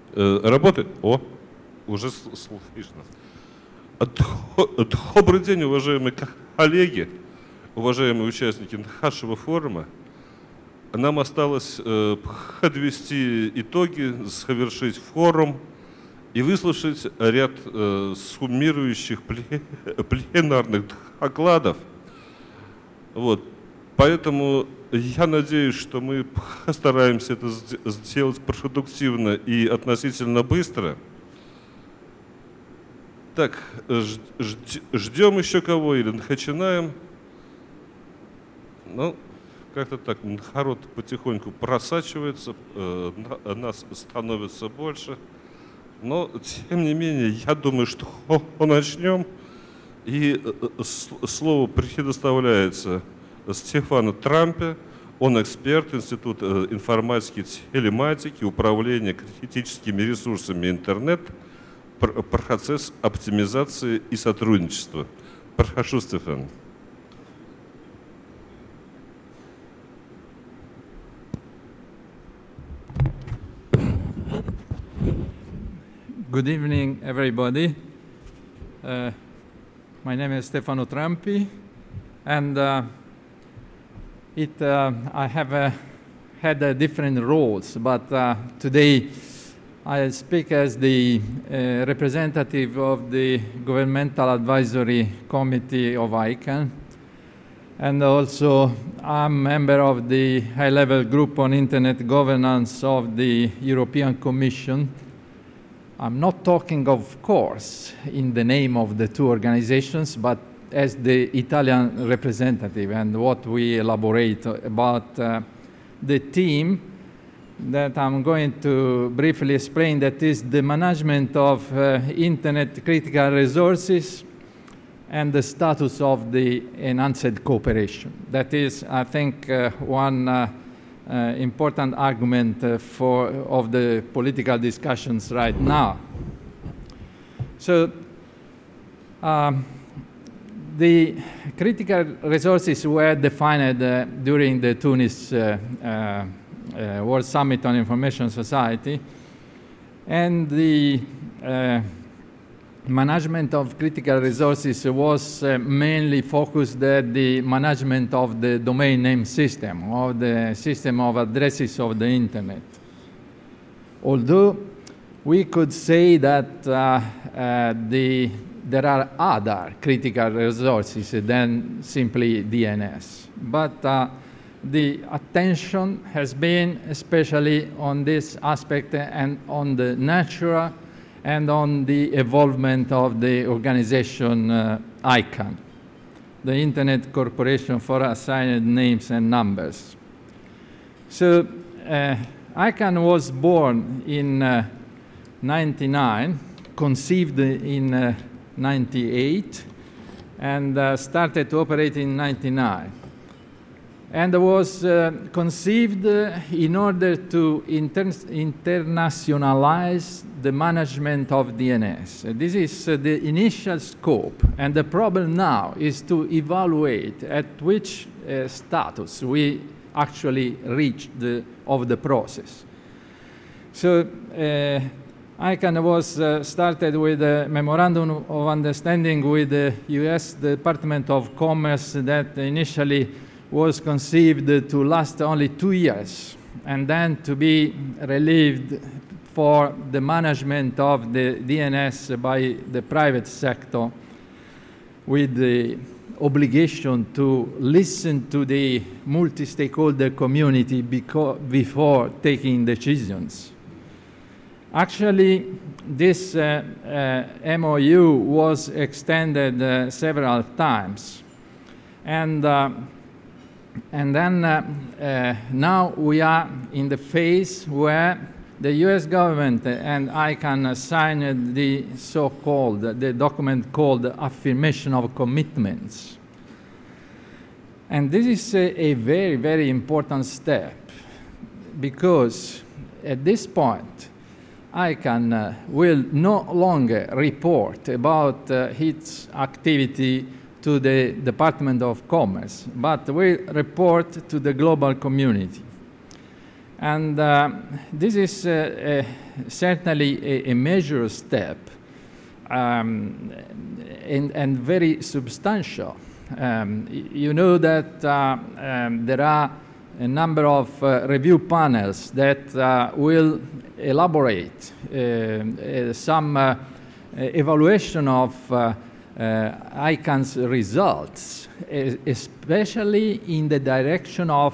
Работает? О, уже слышно. Добрый день, уважаемые коллеги, уважаемые участники нашего форума. Нам осталось подвести итоги, совершить форум и выслушать ряд суммирующих пленарных докладов. Вот. Поэтому я надеюсь, что мы постараемся это сделать продуктивно и относительно быстро. Так, ждем еще кого или начинаем? Ну, как-то так, народ потихоньку просачивается, нас становится больше. Но, тем не менее, я думаю, что начнем. И слово предоставляется Стефану Трампе. Он эксперт Института информатики, телематики, управления критическими ресурсами интернет, процесс оптимизации и сотрудничества. Прошу, Стефан. Good evening, everybody. My name is Stefano Trampi, and I have had different roles, but today I speak as the representative of the Governmental Advisory Committee of ICANN, and also I'm a member of the high-level group on Internet governance of the European Commission. I'm not talking, of course, in the name of the two organizations, but as the Italian representative, and what we elaborate about the team that I'm going to briefly explain, that is the management of Internet critical resources and the status of the enhanced cooperation. That is, I think, one important argument of the political discussions right now. So the critical resources were defined during the Tunis World Summit on Information Society, and the management of critical resources was mainly focused at the management of the domain name system, or the system of addresses of the internet. Although we could say that there are other critical resources than simply DNS, but the attention has been especially on this aspect and on the nature and on the evolvement of the organization ICANN, the Internet Corporation for Assigned Names and Numbers. So ICANN was born in 99, conceived in 98, and started to operate in 99. And was conceived in order to internationalize the management of DNS. This is the initial scope, and the problem now is to evaluate at which status we actually reached of the process. So ICANN was started with a memorandum of understanding with the US Department of Commerce that initially was conceived to last only 2 years, and then to be relieved for the management of the DNS by the private sector, with the obligation to listen to the multi-stakeholder community before taking decisions. Actually, this MOU was extended several times, and then now we are in the phase where the US government and ICANN signed the the document called Affirmation of Commitments. And this is a very, very important step, because at this point, ICANN will no longer report about its activity to the Department of Commerce, but will report to the global community. And this is certainly a major step and very substantial. You know that there are a number of review panels that will elaborate some evaluation of ICANN's results, especially in the direction of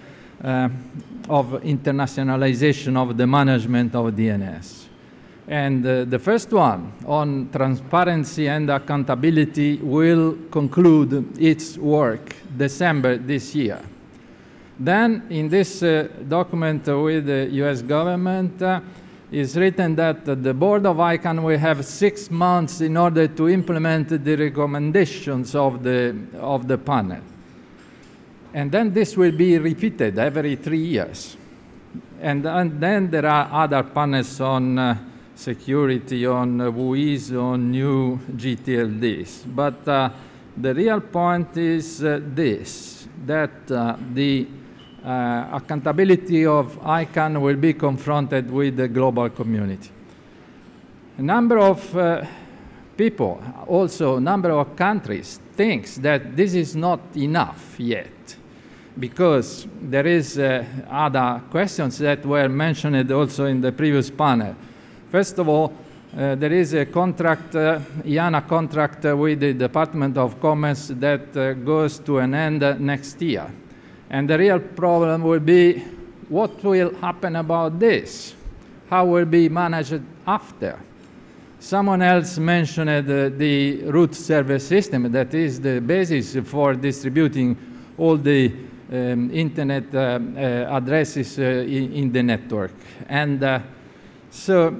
internationalization of the management of DNS. And the first one on transparency and accountability will conclude its work December this year. Then in this document with the US government is written that the board of ICANN will have 6 months in order to implement the recommendations of the panel. And then this will be repeated every 3 years. And then there are other panels on security, on WUIs, on new GTLDs. But the real point is this, that the accountability of ICANN will be confronted with the global community. A number of people, also a number of countries, thinks that this is not enough yet, because there is other questions that were mentioned also in the previous panel. First of all, there is a contract, IANA contract with the Department of Commerce that goes to an end next year. And the real problem will be what will happen about this? How will be managed after? Someone else mentioned the root server system that is the basis for distributing all the internet addresses in the network. And so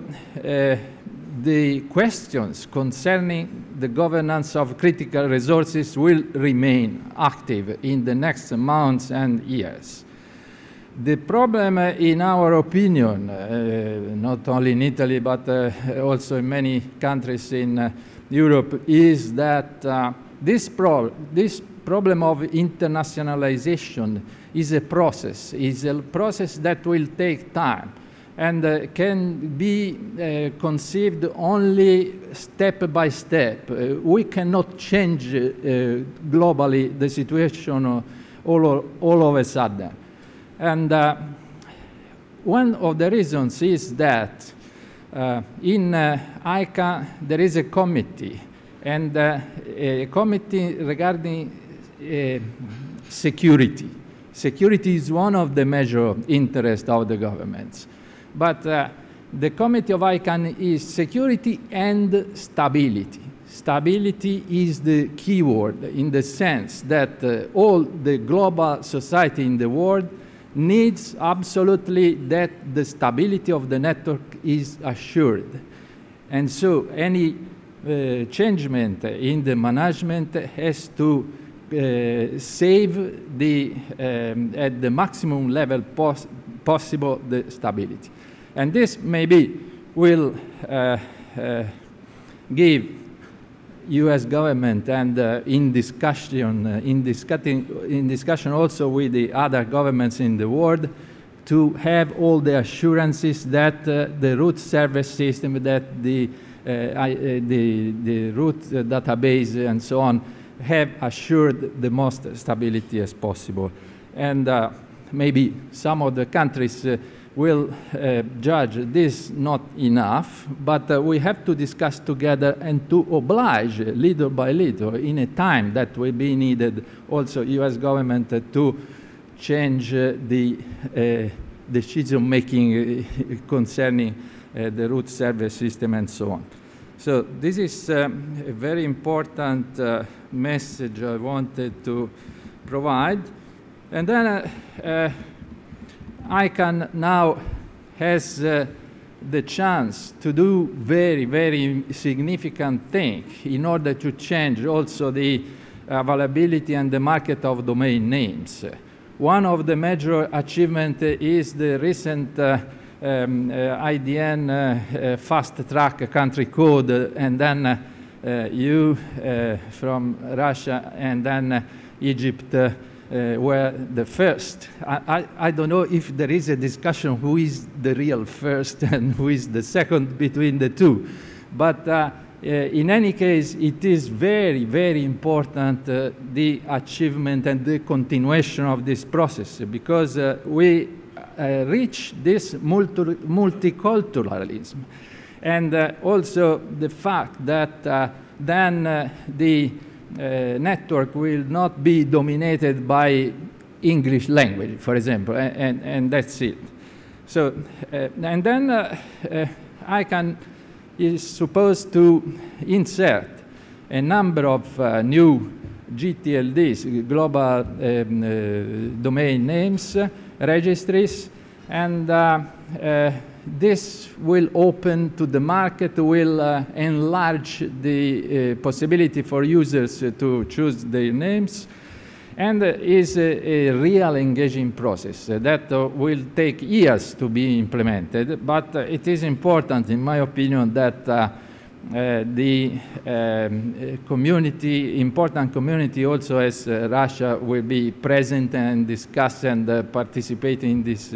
the questions concerning the governance of critical resources will remain active in the next months and years. The problem, in our opinion, not only in Italy, but also in many countries in Europe, is that this problem of internationalization is a process that will take time and can be conceived only step by step. We cannot change globally the situation all of a sudden. And one of the reasons is that in ICANN there is a committee, and a committee regarding security. Security is one of the major interests of the governments. But the Committee of ICANN is security and stability. Stability is the key word in the sense that all the global society in the world needs absolutely that the stability of the network is assured. And so any changement in the management has to save at the maximum level possible the stability. And this maybe will give U.S. government and in discussion also with the other governments in the world to have all the assurances that the root service system, that the root database and so on have assured the most stability as possible. And maybe some of the countries will judge this not enough, but we have to discuss together and to oblige little by little in a time that will be needed also U.S. government to change the decision-making concerning the root server system and so on. So this is a very important message I wanted to provide. And then ICANN now has the chance to do very, very significant things in order to change also the availability and the market of domain names. One of the major achievements is the recent IDN fast-track country code, and then you from Russia and then Egypt were the first. I don't know if there is a discussion who is the real first and who is the second between the two. But in any case, it is very, very important, the achievement and the continuation of this process, because we reach this multiculturalism. And also the fact that then the network will not be dominated by English language, for example, and that's it. So, and then is supposed to insert a number of new GTLDs, global domain names, registries, and this will open to the market, will enlarge the possibility for users to choose their names, and is a real engaging process that will take years to be implemented. But it is important, in my opinion, that the important community also as Russia will be present and discuss and participate in this.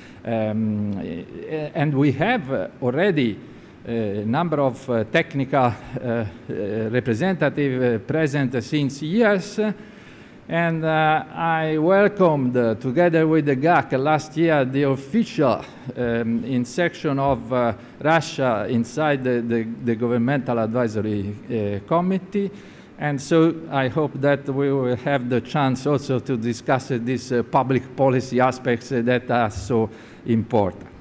And we have already a number of technical representatives present since years. And I welcomed, together with the GAC last year, the official insertion of Russia inside the Governmental Advisory Committee. And so I hope that we will have the chance also to discuss these public policy aspects that are so important.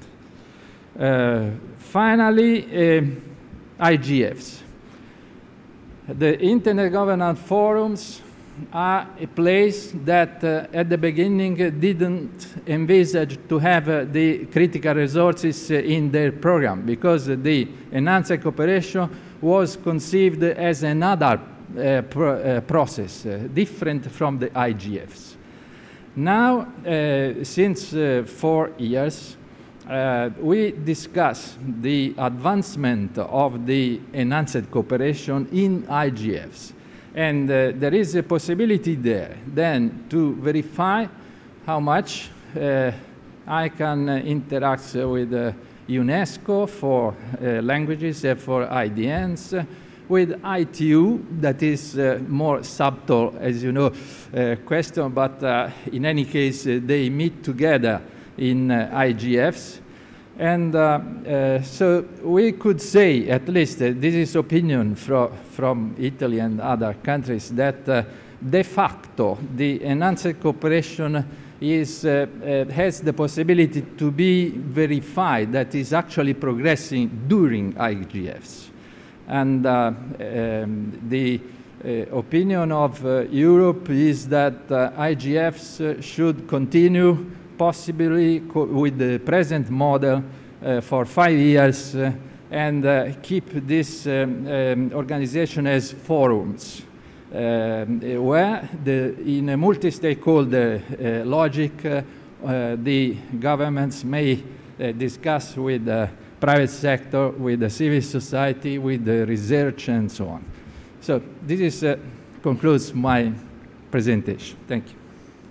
Finally, IGFs. The Internet Governance Forums are a place that at the beginning didn't envisage to have the critical resources in their program, because the enhanced cooperation was conceived as another process, different from the IGFs. Now, since 4 years, we discuss the advancement of the enhanced cooperation in IGFs. And there is a possibility there then to verify how much I can interact with UNESCO for languages, for IDNs, with ITU, that is more subtle, as you know, question, but in any case, they meet together in IGFs. And so we could say, at least this is opinion from Italy and other countries, that de facto the enhanced cooperation is, has the possibility to be verified, that is actually progressing during IGFs. And the opinion of Europe is that IGFs should continue possibly with the present model for 5 years and keep this organization as forums where in a multi-stakeholder logic the governments may discuss with the private sector, with the civil society, with the research and so on. So this is, concludes my presentation. Thank you.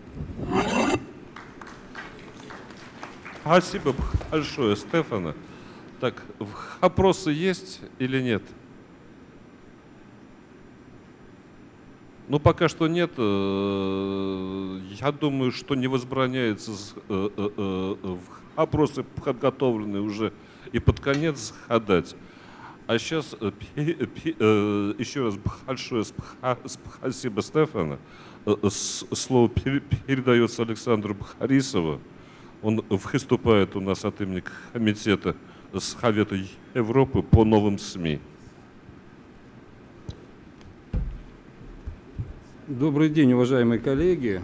Спасибо большое, Стефано. Так, вопросы есть или нет? Ну, пока что нет. Я думаю, что не возбраняется вопросы подготовленные уже и под конец задать. А сейчас еще раз большое спасибо, Стефано. Слово передается Александру Борисову. Он выступает у нас от имени Комитета Совета Европы по новым СМИ. Добрый день, уважаемые коллеги.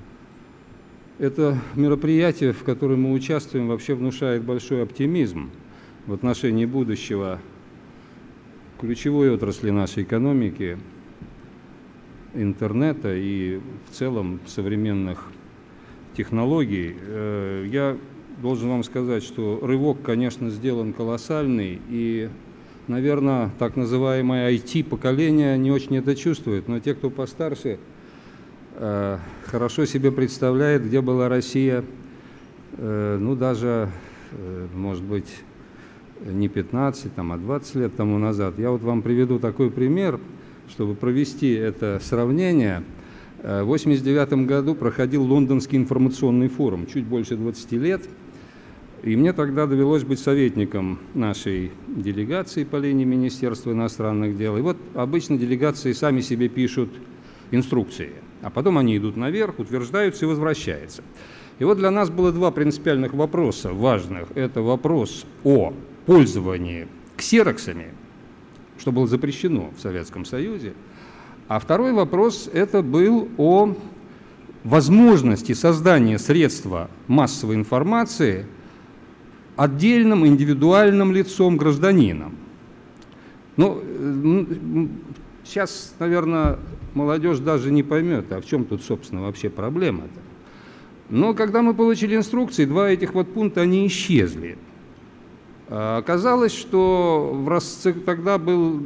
Это мероприятие, в котором мы участвуем, вообще внушает большой оптимизм в отношении будущего ключевой отрасли нашей экономики, интернета и в целом современных технологий. Я должен вам сказать, что рывок, конечно, сделан колоссальный, и, наверное, так называемое IT-поколение не очень это чувствует, но те, кто постарше, хорошо себе представляет, где была Россия, ну, даже, может быть, не 15, а 20 лет тому назад. Я вот вам приведу такой пример, чтобы провести это сравнение. В 1989 году проходил Лондонский информационный форум, чуть больше 20 лет. И мне тогда довелось быть советником нашей делегации по линии Министерства иностранных дел. И вот обычно делегации сами себе пишут инструкции, а потом они идут наверх, утверждаются и возвращаются. И вот для нас было два принципиальных вопроса важных. Это вопрос о пользовании ксероксами, что было запрещено в Советском Союзе. А второй вопрос это был о возможности создания средства массовой информации отдельным индивидуальным лицом, гражданином. Ну, сейчас, наверное, молодежь даже не поймет, а в чем тут, собственно, вообще проблема-то. Но когда мы получили инструкции, два этих вот пункта, они исчезли. Оказалось, что тогда был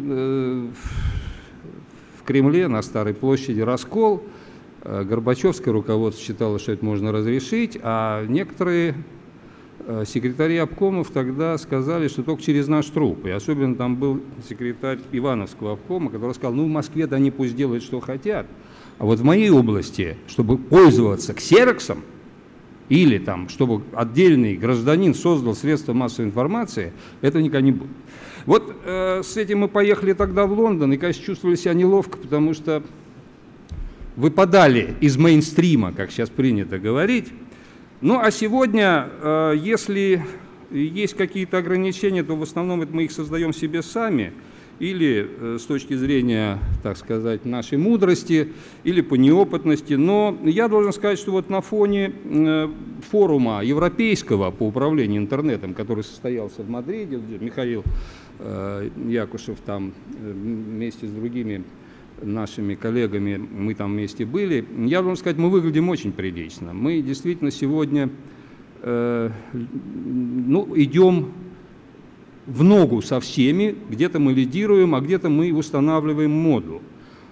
в Кремле на Старой площади раскол. Горбачевское руководство считало, что это можно разрешить, а некоторые секретари обкомов тогда сказали, что только через наш труп. И особенно там был секретарь Ивановского обкома, который сказал, ну в Москве-то они пусть делают, что хотят. А вот в моей области, чтобы пользоваться ксероксом, или там, чтобы отдельный гражданин создал средства массовой информации, этого никогда не будет. Вот с этим мы поехали тогда в Лондон, и, конечно, чувствовали себя неловко, потому что выпадали из мейнстрима, как сейчас принято говорить. Ну, а сегодня, если есть какие-то ограничения, то в основном это мы их создаем себе сами, или с точки зрения, так сказать, нашей мудрости, или по неопытности. Но я должен сказать, что вот на фоне форума европейского по управлению интернетом, который состоялся в Мадриде, где Михаил Якушев там вместе с другими нашими коллегами, мы там вместе были, я должен сказать, мы выглядим очень прилично. Мы действительно сегодня идем в ногу со всеми, где-то мы лидируем, а где-то мы устанавливаем моду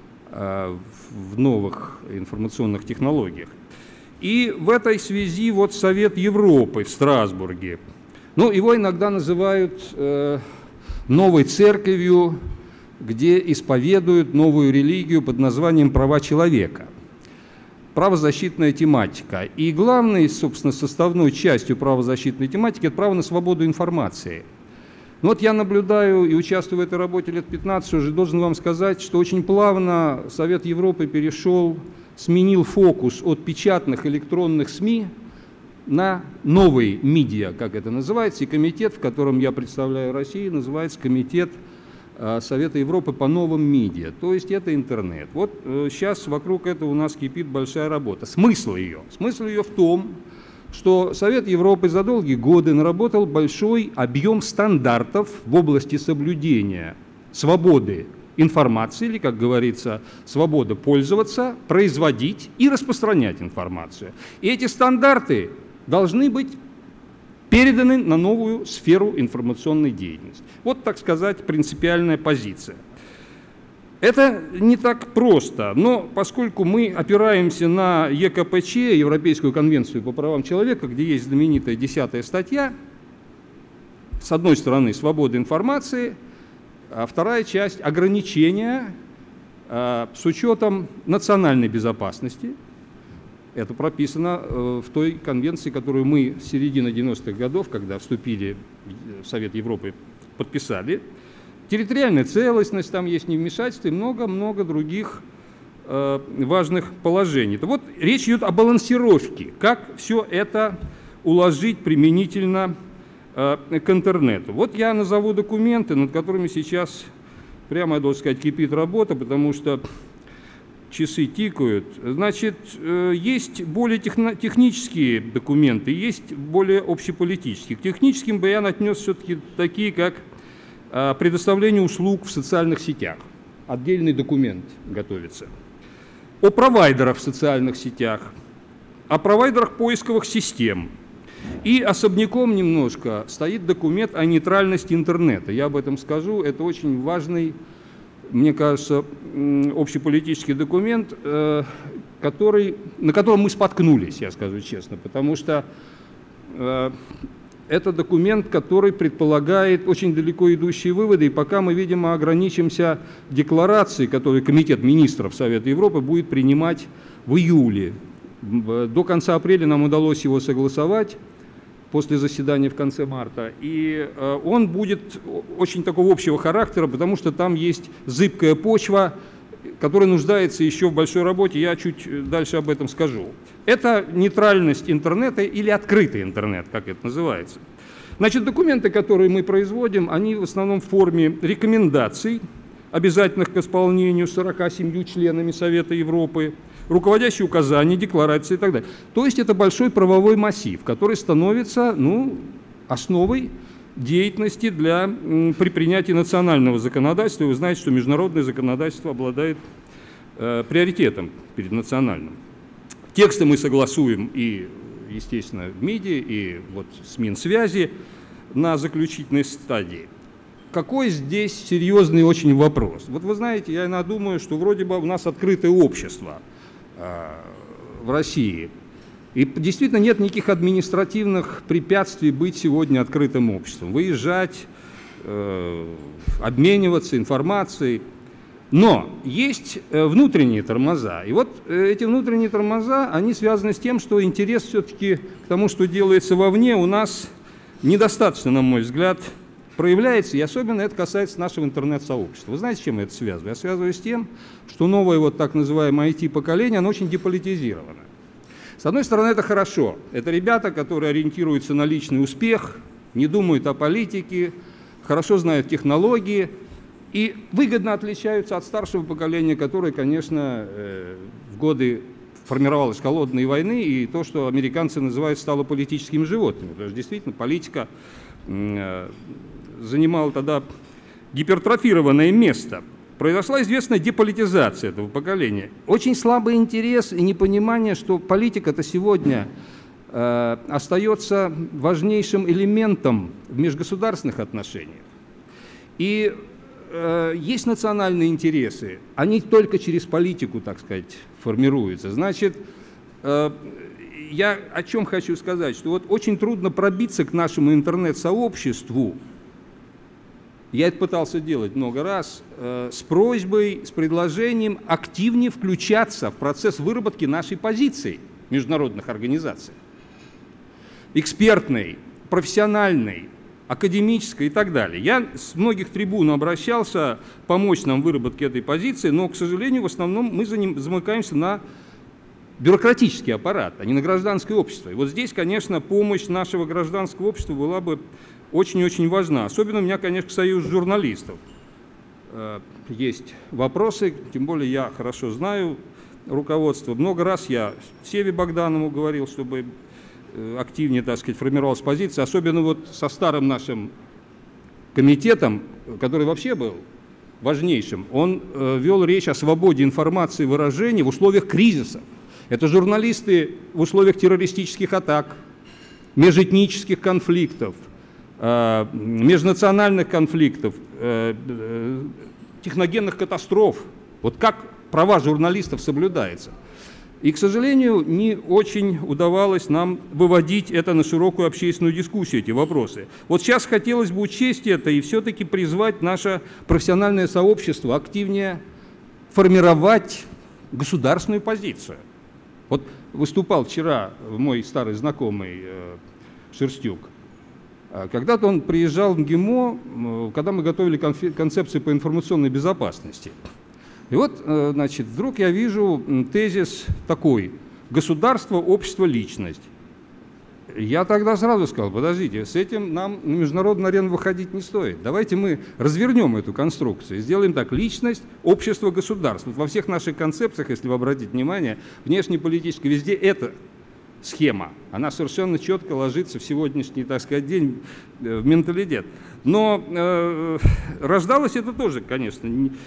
в новых информационных технологиях. И в этой связи вот Совет Европы в Страсбурге, ну, его иногда называют новой церковью, где исповедуют новую религию под названием «Права человека». Правозащитная тематика. И главной, собственно, составной частью правозащитной тематики – это право на свободу информации. Ну вот я наблюдаю и участвую в этой работе лет 15 уже, должен вам сказать, что очень плавно Совет Европы сменил фокус от печатных электронных СМИ на новый медиа, как это называется, и комитет, в котором я представляю Россию, называется Комитет Совета Европы по новым медиа, то есть это интернет. Вот сейчас вокруг этого у нас кипит большая работа. Смысл ее в том, что Совет Европы за долгие годы наработал большой объем стандартов в области соблюдения свободы информации, или, как говорится, свободы пользоваться, производить и распространять информацию. И эти стандарты должны быть переданы на новую сферу информационной деятельности. Вот, так сказать, принципиальная позиция. Это не так просто, но поскольку мы опираемся на ЕКПЧ, Европейскую конвенцию по правам человека, где есть знаменитая 10-я статья, с одной стороны свобода информации, а вторая часть ограничения с учетом национальной безопасности. Это прописано в той конвенции, которую мы с середины 90-х годов, когда вступили в Совет Европы, подписали. Территориальная целостность, там есть невмешательство и много-много других важных положений. То вот речь идет о балансировке, как все это уложить применительно к интернету. Вот я назову документы, над которыми сейчас, прямо я должен сказать, кипит работа, потому что часы тикают. Значит, есть более технические документы, есть более общеполитические. К техническим бы я отнес все-таки такие, как предоставление услуг в социальных сетях. Отдельный документ готовится. О провайдерах в социальных сетях, о провайдерах поисковых систем. И особняком немножко стоит документ о нейтральности интернета. Я об этом скажу. Это очень важный, мне кажется, общеполитический документ. на котором мы споткнулись, я скажу честно, потому что это документ, который предполагает очень далеко идущие выводы, и пока мы, видимо, ограничимся декларацией, которую Комитет министров Совета Европы будет принимать в июле. До конца апреля нам удалось его согласовать после заседания в конце марта, и он будет очень такого общего характера, потому что там есть зыбкая почва, которая нуждается еще в большой работе, я чуть дальше об этом скажу. Это нейтральность интернета или открытый интернет, как это называется. Значит, документы, которые мы производим, они в основном в форме рекомендаций, обязательных к исполнению 47 членами Совета Европы, руководящие указания, декларации и так далее. То есть это большой правовой массив, который становится основой деятельности при принятии национального законодательства. Вы знаете, что международное законодательство обладает приоритетом перед национальным. Тексты мы согласуем и, естественно, в МИДе, и вот с Минсвязи на заключительной стадии. Какой здесь серьезный очень вопрос? Вот вы знаете, я иногда думаю, что вроде бы у нас открытое общество в России. И действительно нет никаких административных препятствий быть сегодня открытым обществом, выезжать, обмениваться информацией. Но есть внутренние тормоза. И вот эти внутренние тормоза, они связаны с тем, что интерес все-таки к тому, что делается вовне, у нас недостаточно, на мой взгляд, проявляется, и особенно это касается нашего интернет-сообщества. Вы знаете, с чем я это связываю? Я связываю с тем, что новое вот так называемое IT-поколение, оно очень деполитизировано. С одной стороны, это хорошо. Это ребята, которые ориентируются на личный успех, не думают о политике, хорошо знают технологии и выгодно отличаются от старшего поколения, которое, конечно, в годы формировалось холодной войны, и то, что американцы называют, стало политическими животными. Потому что действительно политика занимала тогда гипертрофированное место. Произошла известная деполитизация этого поколения. Очень слабый интерес и непонимание, что политика-то сегодня остается важнейшим элементом в межгосударственных отношениях. И есть национальные интересы, они только через политику, так сказать, формируются. Значит, я о чем хочу сказать, что вот очень трудно пробиться к нашему интернет-сообществу. Я это пытался делать много раз, с просьбой, с предложением активнее включаться в процесс выработки нашей позиции в международных организациях. Экспертной, профессиональной, академической и так далее. Я с многих трибун обращался помочь нам в выработке этой позиции, но, к сожалению, в основном мы замыкаемся на бюрократический аппарат, а не на гражданское общество. И вот здесь, конечно, помощь нашего гражданского общества была бы очень-очень важна. Особенно у меня, конечно, к союзу журналистов есть вопросы, тем более я хорошо знаю руководство. Много раз я Севе Богданову говорил, чтобы активнее, так сказать, формировалась позиция, особенно вот со старым нашим комитетом, который вообще был важнейшим. Он вел речь о свободе информации и выражения в условиях кризисов. Это журналисты в условиях террористических атак, межэтнических конфликтов, межнациональных конфликтов, техногенных катастроф. Вот как права журналистов соблюдаются. И, к сожалению, не очень удавалось нам выводить это на широкую общественную дискуссию, эти вопросы. Вот сейчас хотелось бы учесть это и все-таки призвать наше профессиональное сообщество активнее формировать государственную позицию. Вот выступал вчера мой старый знакомый Шерстюк. Когда-то он приезжал в МГИМО, когда мы готовили концепцию по информационной безопасности. И вот, значит, вдруг я вижу тезис такой: государство, общество, личность. Я тогда сразу сказал: подождите, с этим нам на международную арену выходить не стоит. Давайте мы развернем эту конструкцию и сделаем так: личность, общество, государство. Во всех наших концепциях, если вы обратите внимание, внешнеполитической, везде эта схема, она совершенно четко ложится в сегодняшний, так сказать, день, в менталитет. Но рождалось это тоже, конечно,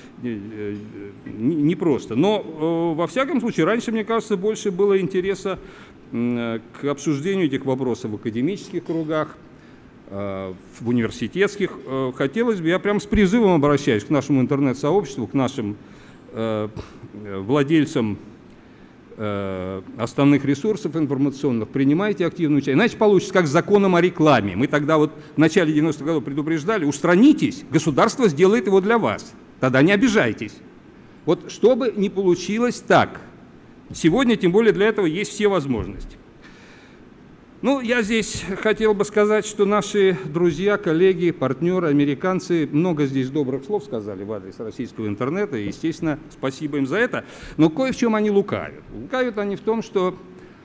не просто. Но, во всяком случае, раньше, мне кажется, больше было интереса к обсуждению этих вопросов в академических кругах, в университетских. Хотелось бы, я прям с призывом обращаюсь к нашему интернет-сообществу, к нашим владельцам основных ресурсов информационных, принимайте активную участие. Иначе получится как с законом о рекламе. Мы тогда вот в начале 90-х годов предупреждали, устранитесь, государство сделает его для вас. Тогда не обижайтесь. Вот чтобы не получилось так. Сегодня, тем более, для этого есть все возможности. Ну, я здесь хотел бы сказать, что наши друзья, коллеги, партнеры, американцы много здесь добрых слов сказали в адрес российского интернета, и, естественно, спасибо им за это. Но кое в чем они лукавят. Лукавят они в том, что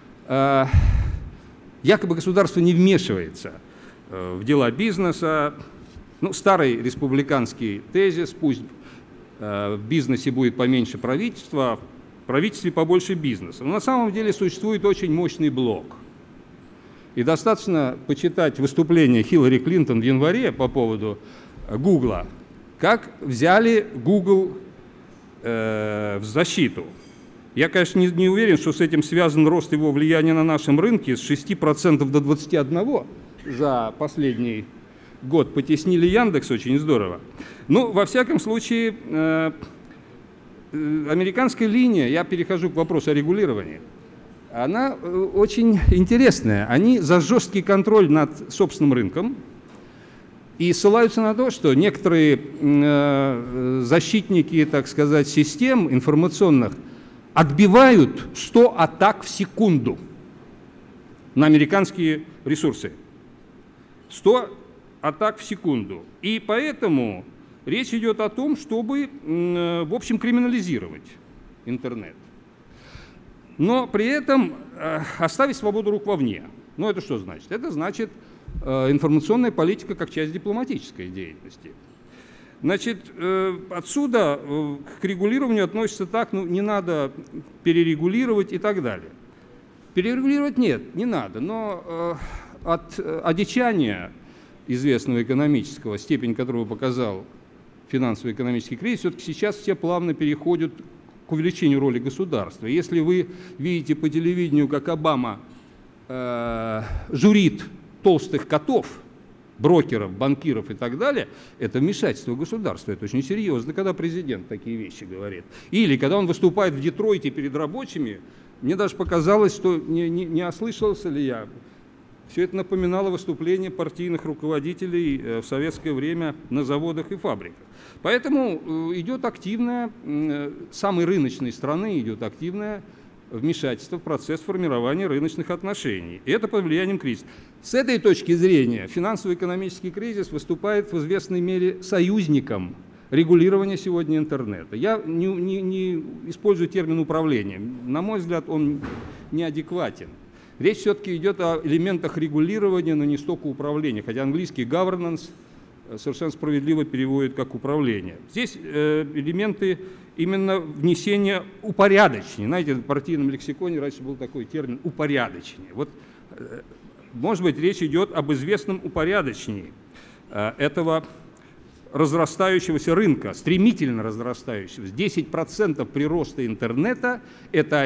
якобы государство не вмешивается в дела бизнеса. Ну, старый республиканский тезис, пусть в бизнесе будет поменьше правительства, а в правительстве побольше бизнеса. Но на самом деле существует очень мощный блок. И достаточно почитать выступление Хиллари Клинтон в январе по поводу Гугла, как взяли Google в защиту. Я, конечно, не уверен, что с этим связан рост его влияния на нашем рынке с 6% до 21% за последний год. Потеснили Яндекс очень здорово. Ну, во всяком случае, американская линия, я перехожу к вопросу о регулировании, она очень интересная. Они за жесткий контроль над собственным рынком и ссылаются на то, что некоторые защитники, так сказать, систем информационных отбивают 100 атак в секунду на американские ресурсы. 100 атак в секунду. И поэтому речь идет о том, чтобы, в общем, криминализировать интернет. Но при этом оставить свободу рук вовне. Ну, это что значит? Это значит информационная политика как часть дипломатической деятельности. Значит, отсюда к регулированию относится так, ну, не надо перерегулировать и так далее. Перерегулировать нет, не надо, но от одичания известного экономического, степень которого показал финансово-экономический кризис, все-таки сейчас все плавно переходят к увеличению роли государства. Если вы видите по телевидению, как Обама журит толстых котов, брокеров, банкиров и так далее, это вмешательство государства. Это очень серьезно, когда президент такие вещи говорит. Или когда он выступает в Детройте перед рабочими, мне даже показалось, что не ослышался ли я. Все это напоминало выступление партийных руководителей в советское время на заводах и фабриках. Поэтому идет активное, самой рыночной страны идет активное вмешательство в процесс формирования рыночных отношений. И это под влиянием кризиса. С этой точки зрения финансово-экономический кризис выступает в известной мере союзником регулирования сегодня интернета. Я не использую термин управления. На мой взгляд, он неадекватен. Речь все-таки идет о элементах регулирования, но не столько управления, хотя английский governance совершенно справедливо переводит как управление. Здесь элементы именно внесения упорядочения. Знаете, в партийном лексиконе раньше был такой термин «упорядочение». Вот, может быть, речь идет об известном упорядочении этого разрастающегося рынка, стремительно разрастающегося. 10% прироста интернета – это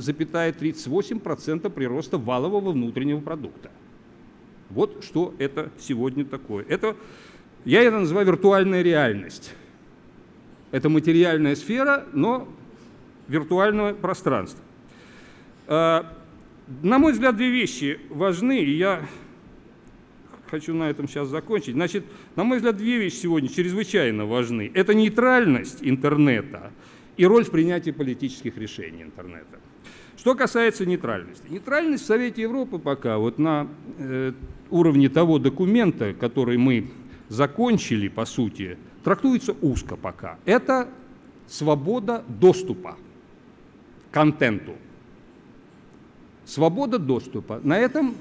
1,38% прироста валового внутреннего продукта. Вот что это сегодня такое. Я это называю виртуальная реальность. Это материальная сфера, но виртуального пространства. На мой взгляд, две вещи важны, и я хочу на этом сейчас закончить. Значит, на мой взгляд, две вещи сегодня чрезвычайно важны. Это нейтральность интернета и роль в принятии политических решений интернета. Что касается нейтральности. Нейтральность в Совете Европы пока вот на уровне того документа, который мы закончили, по сути, трактуется узко пока. Это свобода доступа к контенту. Свобода доступа. На этом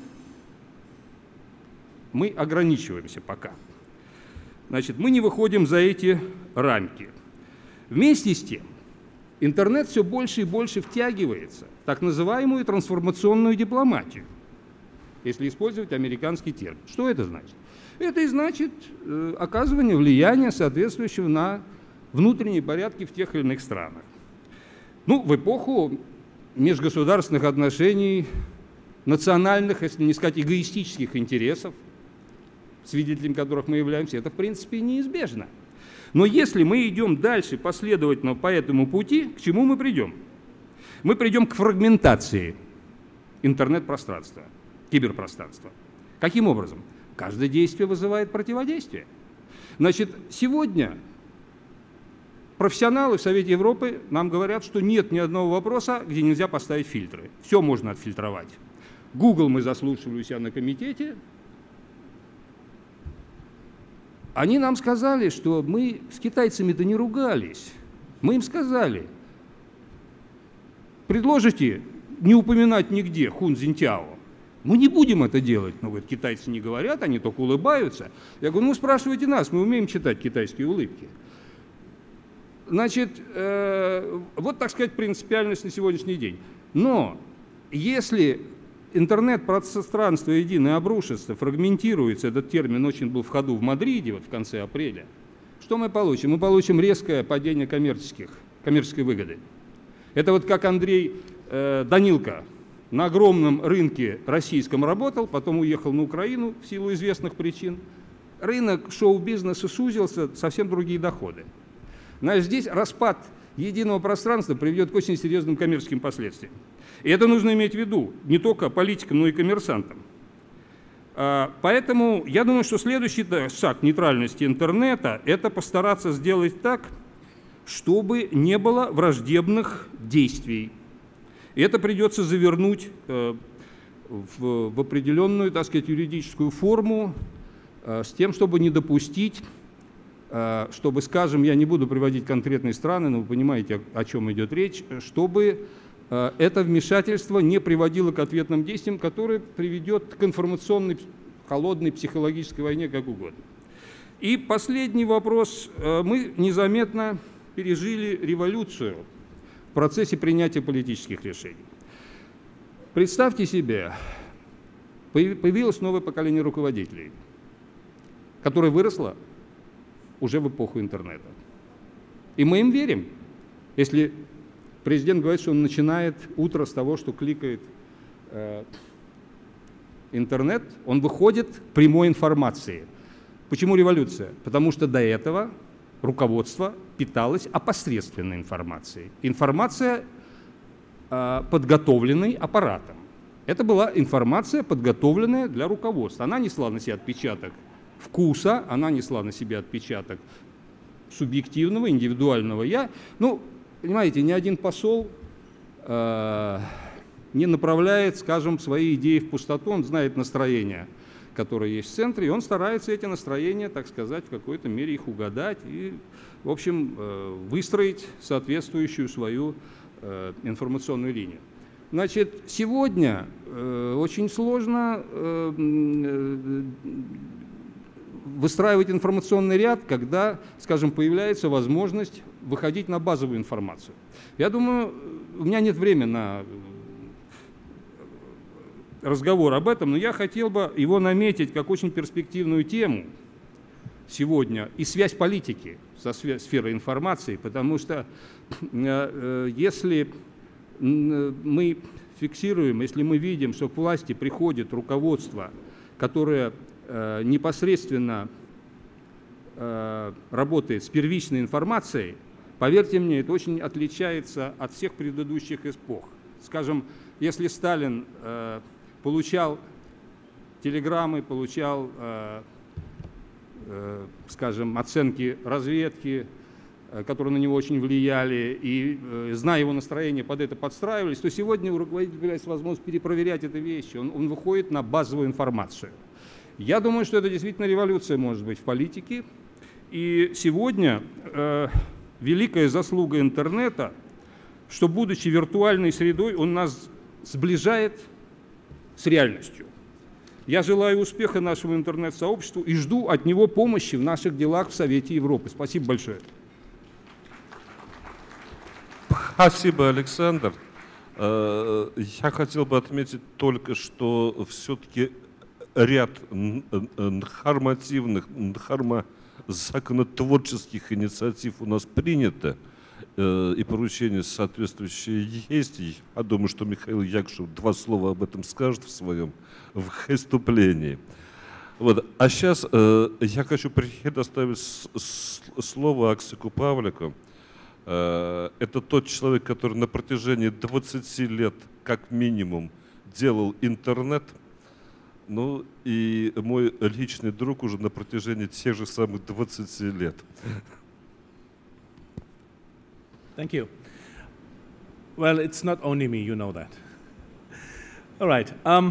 мы ограничиваемся пока. Значит, мы не выходим за эти рамки. Вместе с тем, интернет все больше и больше втягивается в так называемую трансформационную дипломатию, если использовать американский термин. Что это значит? Это и значит оказывание влияния, соответствующего на внутренние порядки в тех или иных странах. Ну, в эпоху межгосударственных отношений, национальных, если не сказать эгоистических интересов, свидетелем которых мы являемся, это в принципе неизбежно. Но если мы идем дальше последовательно по этому пути, к чему мы придем? мы придем к фрагментации интернет-пространства, киберпространства. Каким образом? Каждое действие вызывает противодействие. Значит, сегодня профессионалы в Совете Европы нам говорят, что нет ни одного вопроса, где нельзя поставить фильтры. Все можно отфильтровать. Google мы заслушивали у себя на комитете. Они нам сказали, что мы с китайцами-то не ругались. Мы им сказали, предложите не упоминать нигде Хун Цзиньтяо. Мы не будем это делать. Но говорят, китайцы не говорят, они только улыбаются. Я говорю, ну спрашивайте нас, мы умеем читать китайские улыбки. Значит, вот, так сказать, принципиальность на сегодняшний день. Но если интернет-пространство единое обрушится, фрагментируется, этот термин очень был в ходу в Мадриде вот в конце апреля, что мы получим? Мы получим резкое падение коммерческой выгоды. Это вот как Андрей Данилко на огромном рынке российском работал, потом уехал на Украину в силу известных причин. Рынок шоу-бизнеса сузился, совсем другие доходы. Значит, здесь распад единого пространства приведет к очень серьезным коммерческим последствиям. И это нужно иметь в виду не только политикам, но и коммерсантам. Поэтому я думаю, что следующий шаг нейтральности интернета – это постараться сделать так, чтобы не было враждебных действий. И это придется завернуть в определенную, так сказать, юридическую форму с тем, чтобы не допустить, чтобы, скажем, я не буду приводить конкретные страны, но вы понимаете, о чем идет речь, чтобы это вмешательство не приводило к ответным действиям, которые приведет к информационной, холодной психологической войне, как угодно. И последний вопрос. Мы незаметно пережили революцию в процессе принятия политических решений. Представьте себе, появилось новое поколение руководителей, которое выросло уже в эпоху интернета. И мы им верим. Если президент говорит, что он начинает утро с того, что кликает интернет, он выходит к прямой информации. Почему революция? Потому что до этого руководство питалось опосредственной информацией. Информация, подготовленной аппаратом. Это была информация, подготовленная для руководства. Она несла на себе отпечаток вкуса, она несла на себе отпечаток субъективного, индивидуального «я». Ну, понимаете, ни один посол не направляет, скажем, свои идеи в пустоту, он знает настроение, которое есть в центре, и он старается эти настроения, так сказать, в какой-то мере их угадать и, в общем, выстроить соответствующую свою информационную линию. Значит, сегодня очень сложно выстраивать информационный ряд, когда, скажем, появляется возможность выходить на базовую информацию. Я думаю, у меня нет времени на разговор об этом, но я хотел бы его наметить как очень перспективную тему сегодня и связь политики со сферой информации, потому что если мы фиксируем, если мы видим, что к власти приходит руководство, которое непосредственно работает с первичной информацией, поверьте мне, это очень отличается от всех предыдущих эпох. Скажем, если Сталин получал телеграммы, получал, скажем, оценки разведки, которые на него очень влияли, и, зная его настроение, под это подстраивались, то сегодня у руководителя появляется возможность перепроверять эти вещи. Он выходит на базовую информацию. Я думаю, что это действительно революция может быть в политике. И сегодня великая заслуга интернета, что, будучи виртуальной средой, он нас сближает с реальностью. Я желаю успеха нашему интернет-сообществу и жду от него помощи в наших делах в Совете Европы. Спасибо большое. Спасибо, Александр. Я хотел бы отметить только, что все-таки ряд нормативных, законотворческих инициатив у нас принято, и поручения соответствующие есть. Я думаю, что Михаил Якушев два слова об этом скажет в своем выступлении. Вот. А сейчас я хочу предоставить слово Аксику Павлику, Это тот человек, который на протяжении 20 лет, как минимум, делал интернет. Ну и мой личный друг уже на протяжении тех же самых 20 лет. Thank you. Well, it's not only me, you know that. All right.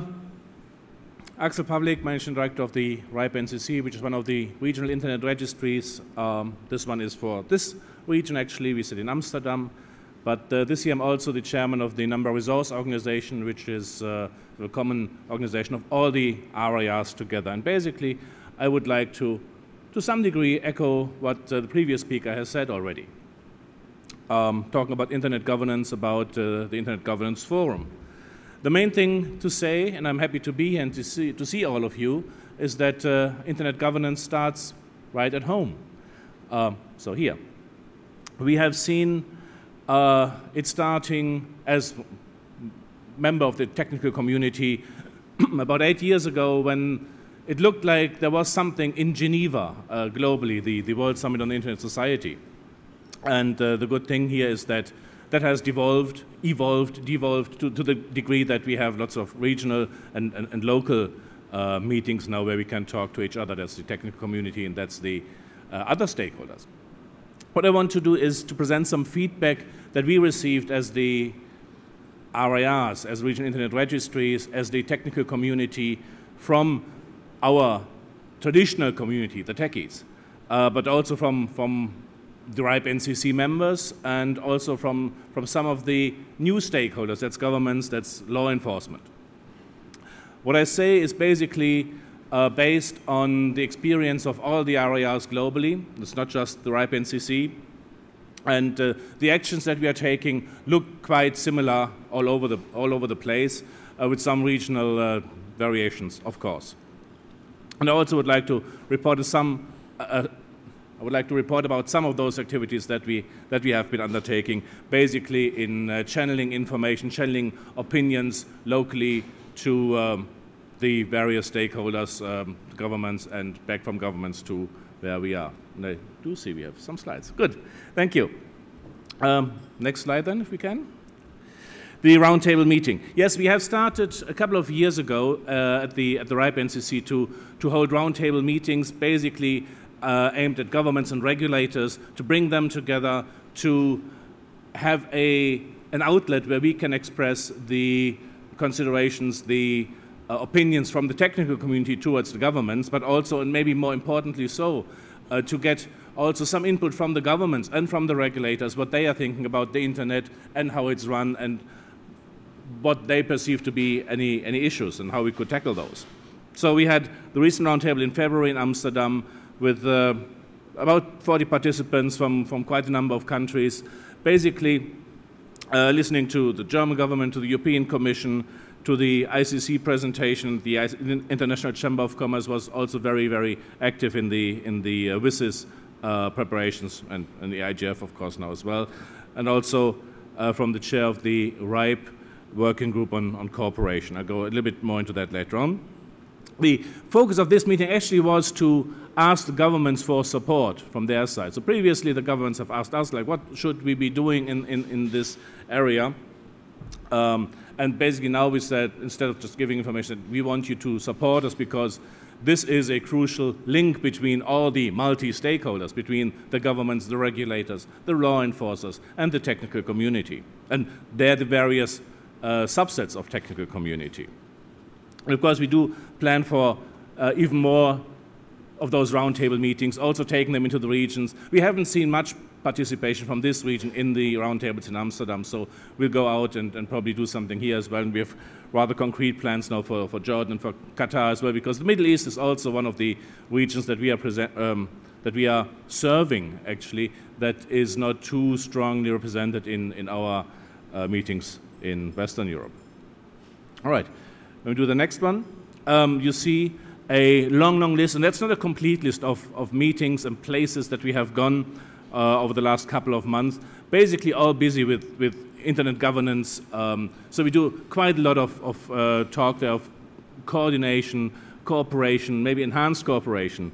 Axel Pavlik, Managing Director of the RIPE NCC, which is one of the regional internet registries. This one is for this region, actually. We sit in Amsterdam. But this year I'm also the chairman of the Number Resource Organization, which is a common organization of all the RIRs together. And basically, I would like to some degree, echo what the previous speaker has said already. Talking about internet governance, about the Internet Governance Forum. The main thing to say, and I'm happy to be here and to see all of you, is that internet governance starts right at home. So here. We have seen it starting as member of the technical community about 8 years ago, when it looked like there was something in Geneva globally, the World Summit on the Internet Society. And the good thing here is that has devolved, evolved, devolved to the degree that we have lots of regional and local meetings now where we can talk to each other. That's the technical community and that's the other stakeholders. What I want to do is to present some feedback that we received as the RIRs, as regional internet registries, as the technical community from our traditional community, the techies, but also from the RIPE NCC members and also from some of the new stakeholders, that's governments, that's law enforcement. What I say is basically based on the experience of all the RIRs globally. It's not just the RIPE NCC. And the actions that we are taking look quite similar all over the place, with some regional variations, of course. And I also would like to report about some of those activities that we have been undertaking, basically in channeling information, channeling opinions locally to the various stakeholders, governments, and back from governments to where we are. And I do see we have some slides. Good, thank you. Next slide then, if we can. The roundtable meeting. Yes, we have started a couple of years ago at the RIPE NCC to hold roundtable meetings, basically aimed at governments and regulators, to bring them together, to have an outlet where we can express the considerations, the opinions from the technical community towards the governments, but also, and maybe more importantly so, to get also some input from the governments and from the regulators, what they are thinking about the internet and how it's run and what they perceive to be any issues and how we could tackle those. So we had the recent roundtable in February in Amsterdam with about 40 participants from quite a number of countries, basically listening to the German government, to the European Commission, to the ICC presentation. The International Chamber of Commerce was also very, very active in the WSIS preparations, and the IGF, of course, now as well, and also from the chair of the RIPE working group on cooperation. I'll go a little bit more into that later on. The focus of this meeting actually was to ask the governments for support from their side. So previously the governments have asked us, like, what should we be doing in this area? And basically now we said, instead of just giving information, we want you to support us because this is a crucial link between all the multi-stakeholders, between the governments, the regulators, the law enforcers, and the technical community. And they're the various subsets of technical community. And of course, we do plan for even more of those roundtable meetings, also taking them into the regions. We haven't seen much participation from this region in the roundtables in Amsterdam, so we'll go out and probably do something here as well. And we have rather concrete plans now for Jordan and for Qatar as well, because the Middle East is also one of the regions that we are serving, actually, that is not too strongly represented in our meetings in Western Europe. All right. When we do the next one, you see a long list, and that's not a complete list of meetings and places that we have gone over the last couple of months, basically all busy with internet governance. So we do quite a lot of talk there of coordination, cooperation, maybe enhanced cooperation.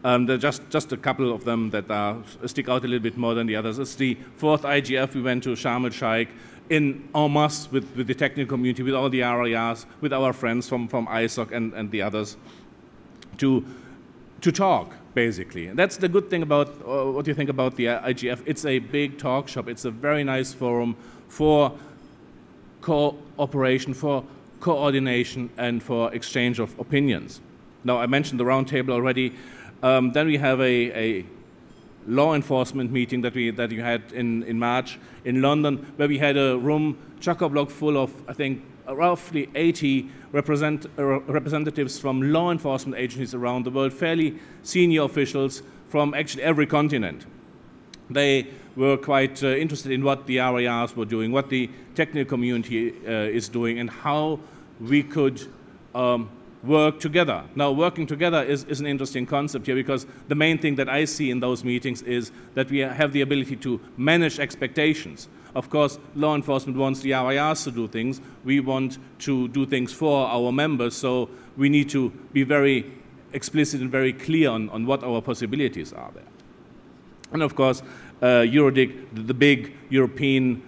There are just a couple of them that stick out a little bit more than the others. It's the 4th IGF. We went to Sharm el-Sheikh in en masse with the technical community, with all the RIRs, with our friends from ISOC and the others, to talk, basically. And that's the good thing about what you think about the IGF. It's a big talk shop. It's a very nice forum for cooperation, for coordination, and for exchange of opinions. Now, I mentioned the roundtable already. Then we have a law enforcement meeting that you had in March in London, where we had a room chock-a-block full of, I think, roughly 80 representatives from law enforcement agencies around the world, fairly senior officials from actually every continent. They were quite interested in what the RIRs were doing, what the technical community is doing, and how we could work together. Now, working together is an interesting concept here, because the main thing that I see in those meetings is that we have the ability to manage expectations. Of course, law enforcement wants the RIRs to do things. We want to do things for our members, so we need to be very explicit and very clear on what our possibilities are there. And of course, EuroDIG, the big European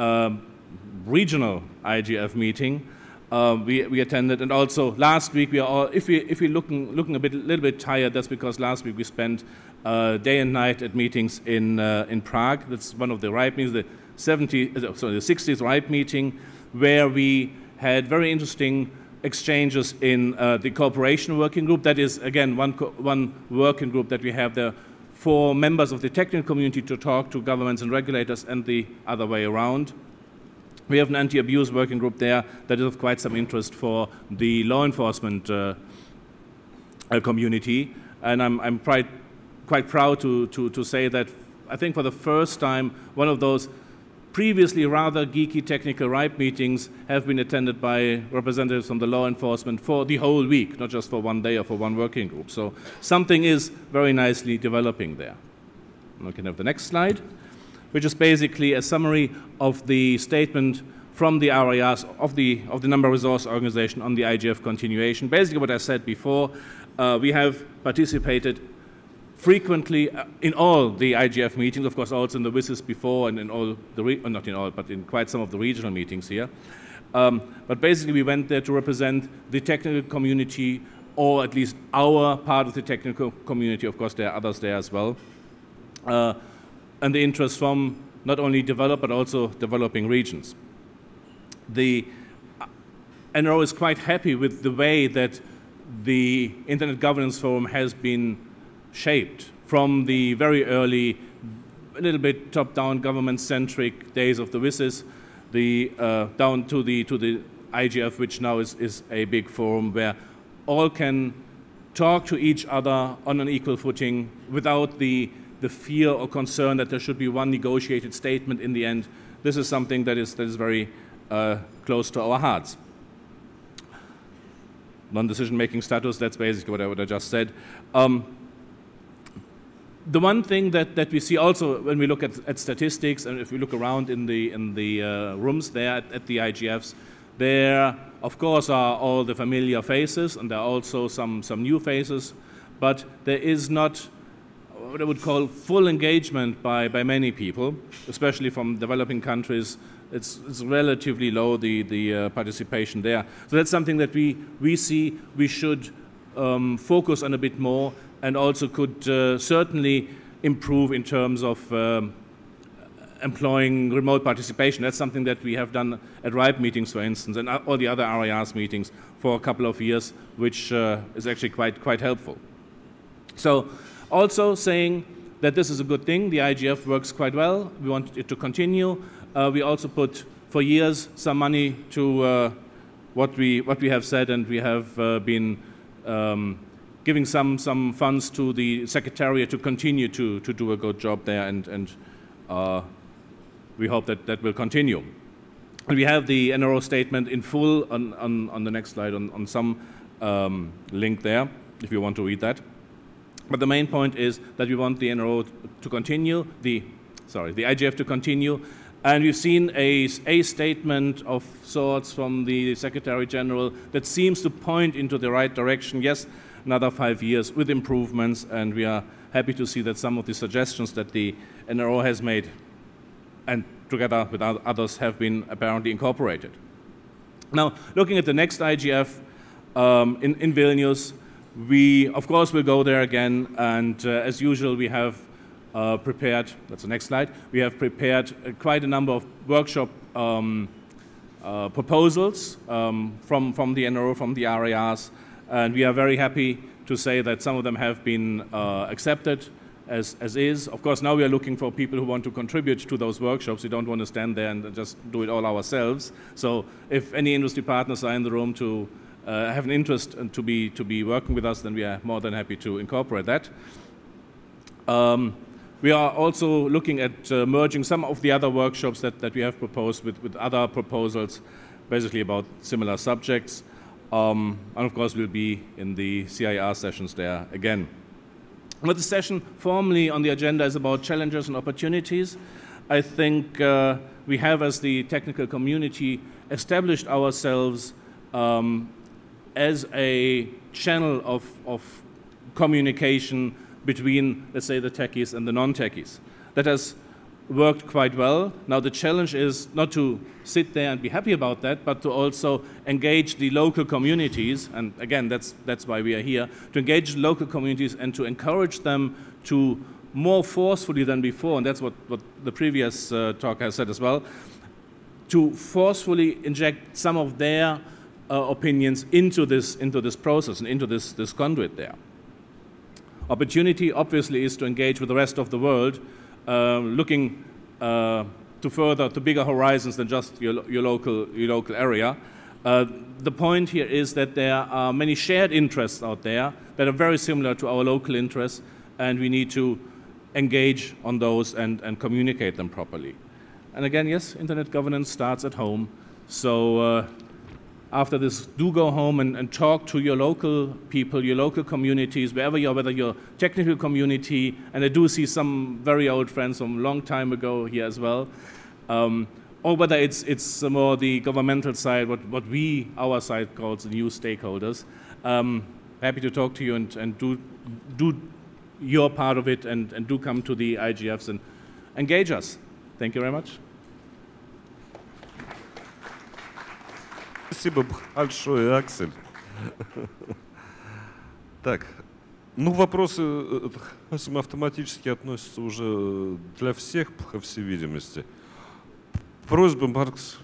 regional IGF meeting, we attended, and also last week we are all, if we're looking a little bit tired, that's because last week we spent day and night at meetings in Prague. That's one of the RIPE meetings, the 60th RIPE meeting, where we had very interesting exchanges in the cooperation working group. That is, again, one working group that we have there for members of the technical community to talk to governments and regulators, and the other way around. We have an anti-abuse working group there that is of quite some interest for the law enforcement community, and I'm quite proud to say that I think for the first time one of those previously rather geeky technical RIPE meetings have been attended by representatives from the law enforcement for the whole week, not just for one day or for one working group. So something is very nicely developing there. We can have the next slide, which is basically a summary of the statement from the RIRs of the Number Resource Organization on the IGF continuation. Basically what I said before, we have participated frequently in all the IGF meetings, of course also in the WSIS before, and in all not in all, but in quite some of the regional meetings here. But basically we went there to represent the technical community, or at least our part of the technical community. Of course there are others there as well. And the interest from not only developed but also developing regions. The NRO is quite happy with the way that the Internet Governance Forum has been shaped from the very early, a little bit top-down government-centric days of the WSIS, down to the IGF, which now is a big forum where all can talk to each other on an equal footing without the fear or concern that there should be one negotiated statement in the end. This is something that is very close to our hearts. Non-decision-making status, that's basically what I just said. The one thing that we see also when we look at statistics, and if we look around in the rooms there at the IGFs, there of course are all the familiar faces, and there are also some new faces, but there is not what I would call full engagement by many people, especially from developing countries. It's relatively low, the participation there. So that's something that we see we should focus on a bit more, and also could certainly improve in terms of employing remote participation. That's something that we have done at RIPE meetings, for instance, and all the other RIRs meetings for a couple of years, which is actually quite helpful. So also saying that this is a good thing, the IGF works quite well, we want it to continue. We also put for years some money to what we have said, and we have been giving some funds to the Secretariat to continue to do a good job there, and we hope that will continue. And we have the NRO statement in full on the next slide, on some link there, if you want to read that. But the main point is that we want the NRO to continue, the IGF to continue, And we've seen a statement of sorts from the Secretary General that seems to point into the right direction. Yes, another 5 years with improvements, and we are happy to see that some of the suggestions that the NRO has made and together with others have been apparently incorporated. Now, looking at the next IGF in Vilnius, we, of course, will go there again, and as usual, we have prepared, that's the next slide, we have prepared quite a number of workshop proposals from the NRO, from the RARs, and we are very happy to say that some of them have been accepted as is. Of course, now we are looking for people who want to contribute to those workshops. We don't want to stand there and just do it all ourselves. So if any industry partners are in the room to have an interest and to be working with us, then we are more than happy to incorporate that. We are also looking at merging some of the other workshops that we have proposed with other proposals, basically about similar subjects. And of course, we'll be in the CIR sessions there again. But the session formally on the agenda is about challenges and opportunities. I think we have, as the technical community, established ourselves as a channel of communication between, let's say, the techies and the non-techies. That has worked quite well. Now the challenge is not to sit there and be happy about that, but to also engage the local communities, and again, that's why we are here, to engage the local communities and to encourage them to more forcefully than before, and that's what the previous talk has said as well, to forcefully inject some of their opinions into this process and into this conduit there. Opportunity, obviously, is to engage with the rest of the world, looking to bigger horizons than just your local area. The point here is that there are many shared interests out there that are very similar to our local interests, and we need to engage on those and communicate them properly. And again, yes, internet governance starts at home. So after this, do go home and talk to your local people, your local communities, wherever you are, whether you're technical community, and I do see some very old friends from a long time ago here as well, or whether it's more the governmental side, what we, our side, calls the new stakeholders. Happy to talk to you and do your part of it and do come to the IGFs and engage us. Thank you very much. Спасибо большое, Аксель. Так, ну вопросы автоматически относятся уже для всех, по всей видимости. Просьба Маркус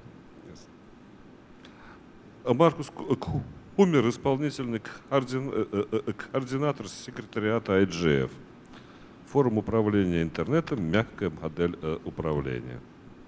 Кумер, исполнительный координатор секретариата IGF. Форум управления интернетом, мягкая модель управления.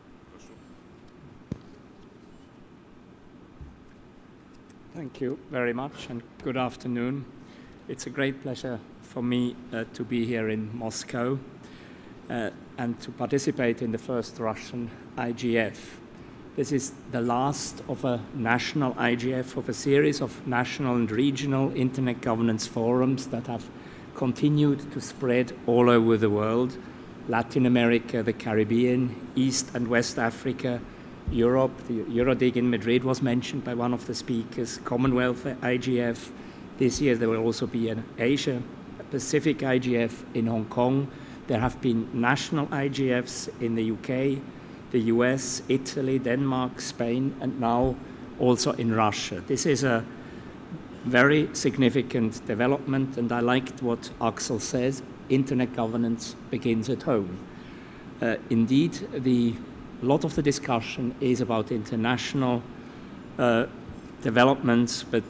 Thank you very much and good afternoon. It's a great pleasure for me to be here in Moscow and to participate in the first Russian IGF. This is the last of a national IGF, of a series of national and regional internet governance forums that have continued to spread all over the world: Latin America, the Caribbean, East and West Africa, Europe. The Eurodig in Madrid was mentioned by one of the speakers, Commonwealth IGF. This year there will also be an Asia Pacific IGF in Hong Kong. There have been national IGFs in the UK, the US, Italy, Denmark, Spain, and now also in Russia. This is a very significant development, and I liked what Axel says: internet governance begins at home. Indeed, a lot of the discussion is about international developments, but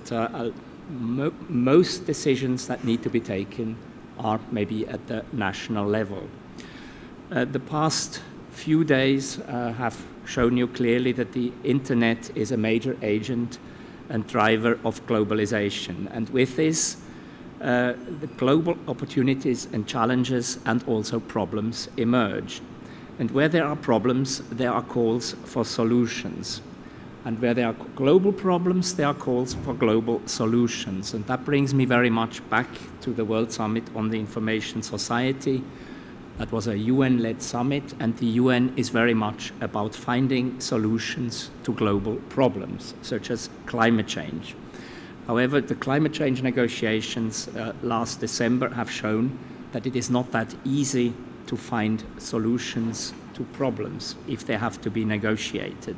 most decisions that need to be taken are maybe at the national level. The past few days have shown you clearly that the internet is a major agent and driver of globalization. And with this, the global opportunities and challenges and also problems emerge. And where there are problems, there are calls for solutions. And where there are global problems, there are calls for global solutions. And that brings me very much back to the World Summit on the Information Society. That was a UN-led summit, and the UN is very much about finding solutions to global problems, such as climate change. However, the climate change negotiations last December have shown that it is not that easy to find solutions to problems if they have to be negotiated.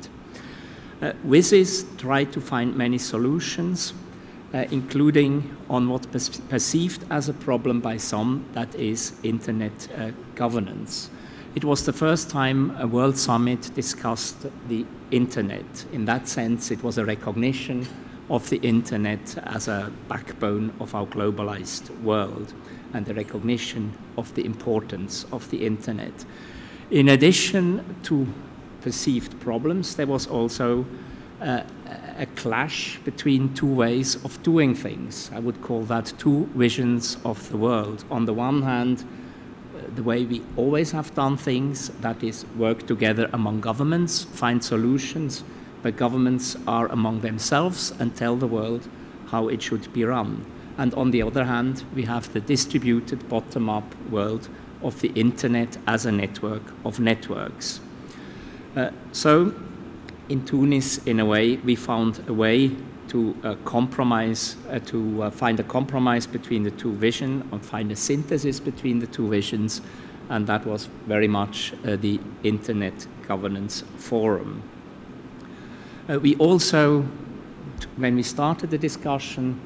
WSIS tried to find many solutions, including on what perceived as a problem by some, that is internet governance. It was the first time a World Summit discussed the internet. In that sense, it was a recognition of the internet as a backbone of our globalized world and the recognition of the importance of the internet. In addition to perceived problems, there was also a clash between two ways of doing things. I would call that two visions of the world. On the one hand, the way we always have done things, that is work together among governments, find solutions, but governments are among themselves and tell the world how it should be run. And on the other hand, we have the distributed bottom-up world of the internet as a network of networks. So in Tunis, in a way, we found a way to compromise, find a compromise between the two visions, and find a synthesis between the two visions, and that was very much the Internet Governance Forum. We also, when we started the discussion,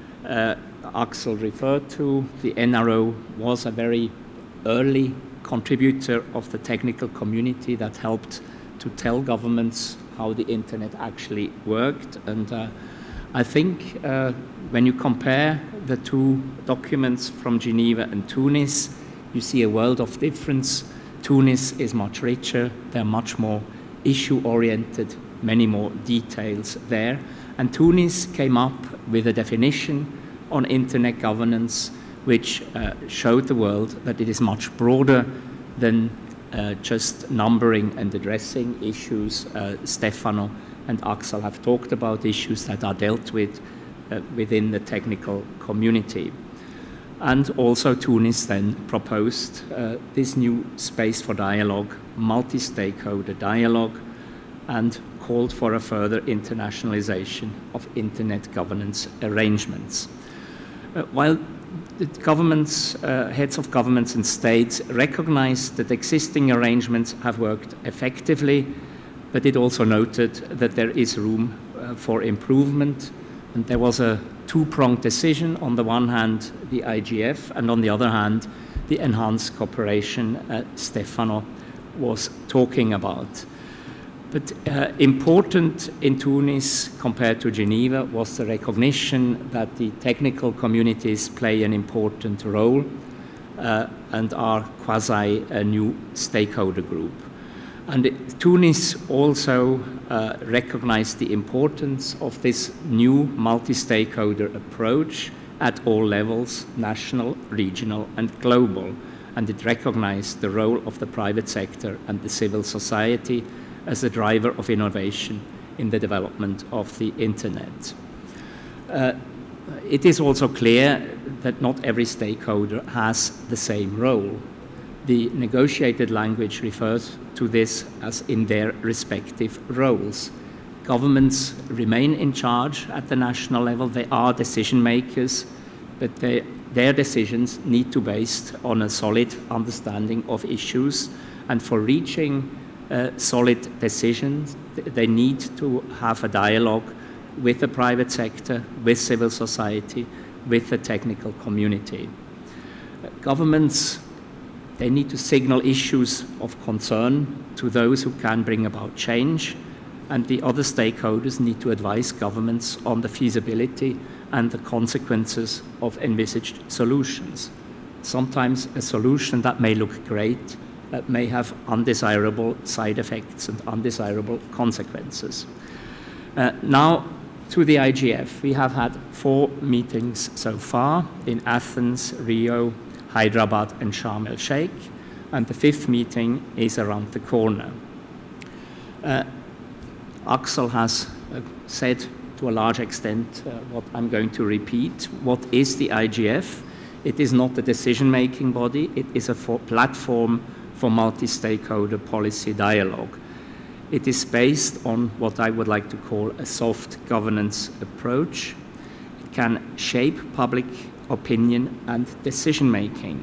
Axel referred to, the NRO was a very early contributor of the technical community that helped to tell governments how the internet actually worked. And I think when you compare the two documents from Geneva and Tunis, you see a world of difference. Tunis is much richer, they're much more issue-oriented, many more details there. And Tunis came up with a definition on internet governance which showed the world that it is much broader than just numbering and addressing issues. Stefano and Axel have talked about issues that are dealt with within the technical community. And also Tunis then proposed this new space for dialogue, multi-stakeholder dialogue, and called for a further internationalization of internet governance arrangements. While the governments, heads of governments and states recognized that existing arrangements have worked effectively, but it also noted that there is room for improvement. And there was a two-pronged decision. On the one hand, the IGF, and on the other hand, the enhanced cooperation Stefano was talking about. But important in Tunis compared to Geneva was the recognition that the technical communities play an important role and are quasi a new stakeholder group. And Tunis also recognized the importance of this new multi-stakeholder approach at all levels, national, regional, and global. And it recognized the role of the private sector and the civil society as a driver of innovation in the development of the internet. It is also clear that not every stakeholder has the same role. The negotiated language refers to this as in their respective roles. Governments remain in charge at the national level. They are decision makers, but their decisions need to be based on a solid understanding of issues. And for reaching solid decisions, they need to have a dialogue with the private sector, with civil society, with the technical community. Governments, they need to signal issues of concern to those who can bring about change, and the other stakeholders need to advise governments on the feasibility and the consequences of envisaged solutions. Sometimes a solution that may look great may have undesirable side effects and undesirable consequences. Now, to the IGF, we have had 4 meetings so far in Athens, Rio, Hyderabad, and Sharm el-Sheikh, and the 5th meeting is around the corner. Axel has said to a large extent what I'm going to repeat. What is the IGF? it is not a decision-making body, it is a platform for multi-stakeholder policy dialogue. It is based on what I would like to call a soft governance approach. It can shape public opinion and decision-making.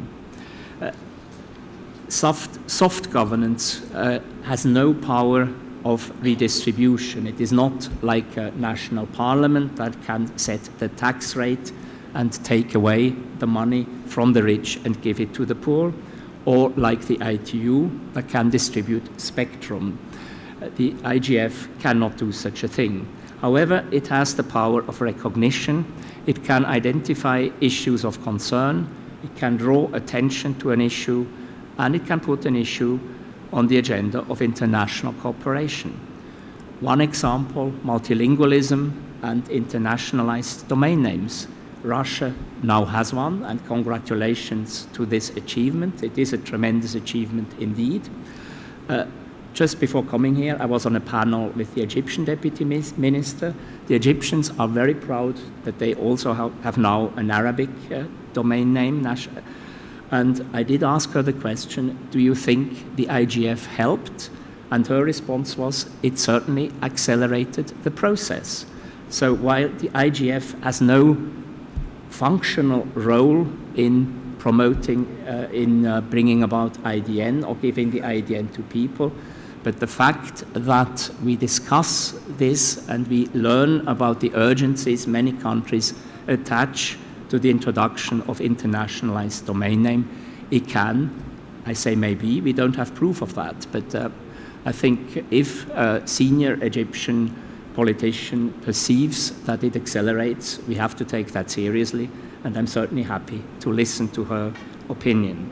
Soft governance has no power of redistribution. It is not like a national parliament that can set the tax rate and take away the money from the rich and give it to the poor, or like the ITU that can distribute spectrum. The IGF cannot do such a thing. However, it has the power of recognition. It can identify issues of concern. It can draw attention to an issue, and it can put an issue on the agenda of international cooperation. One example, multilingualism and internationalized domain names. Russia now has one, and congratulations to this achievement. It is a tremendous achievement indeed. Just before coming here, I was on a panel with the Egyptian deputy minister. The Egyptians are very proud that they also have now an Arabic domain name. And I did ask her the question, do you think the IGF helped? And her response was, it certainly accelerated the process. So while the IGF has no functional role in promoting, bringing about IDN or giving the IDN to people, but the fact that we discuss this and we learn about the urgencies many countries attach to the introduction of internationalized domain name, it can, I say maybe, we don't have proof of that, but I think if a senior Egyptian politician perceives that it accelerates, we have to take that seriously, and I'm certainly happy to listen to her opinion.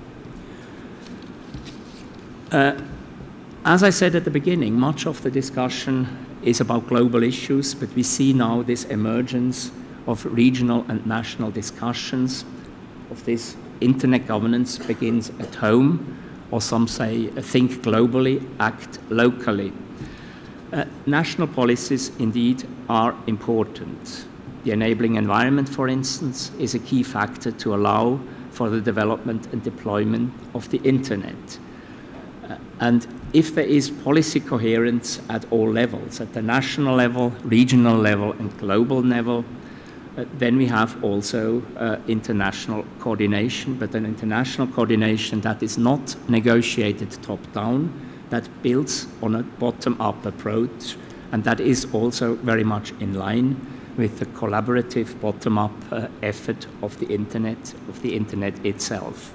As I said at the beginning, much of the discussion is about global issues, but we see now this emergence of regional and national discussions of this internet governance begins at home, or some say think globally, act locally. National policies indeed are important. The enabling environment, for instance, is a key factor to allow for the development and deployment of the internet. And if there is policy coherence at all levels, at the national level, regional level, and global level, then we have also international coordination, but an international coordination that is not negotiated top-down, that builds on a bottom-up approach, and that is also very much in line with the collaborative bottom-up effort of the internet itself.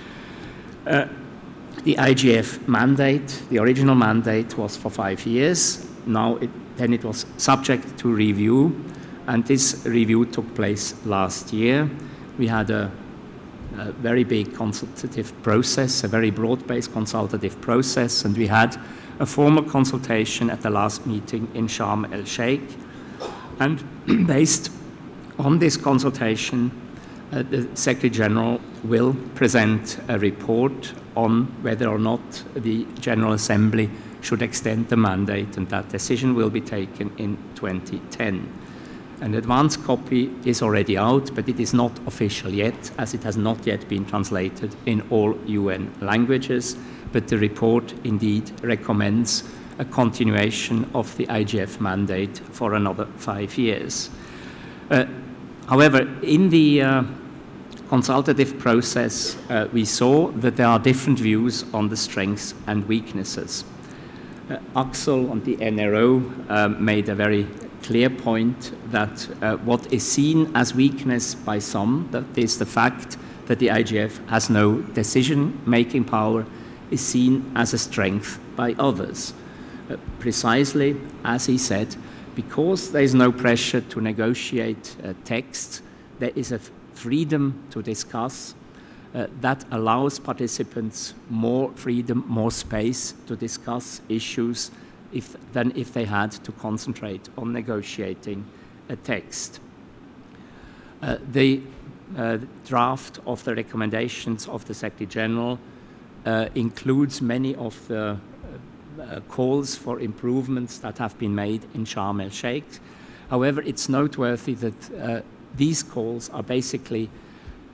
The IGF mandate, the original mandate was for 5 years. Now then it was subject to review, and this review took place last year. We had a very big consultative process, a very broad-based consultative process, and we had a formal consultation at the last meeting in Sharm el-Sheikh. And based on this consultation, the Secretary General will present a report on whether or not the General Assembly should extend the mandate, and that decision will be taken in 2010. An advance copy is already out, but it is not official yet, as it has not yet been translated in all UN languages, but the report indeed recommends a continuation of the IGF mandate for another 5 years. However, in the consultative process, we saw that there are different views on the strengths and weaknesses. Axel on the NRO made a very clear point that what is seen as weakness by some, that is the fact that the IGF has no decision-making power, is seen as a strength by others. Precisely, as he said, because there is no pressure to negotiate text, there is a freedom to discuss that allows participants more freedom, more space to discuss issues than if they had to concentrate on negotiating a text. The draft of the recommendations of the Secretary General includes many of the calls for improvements that have been made in Sharm el-Sheikh. However, it's noteworthy that these calls are basically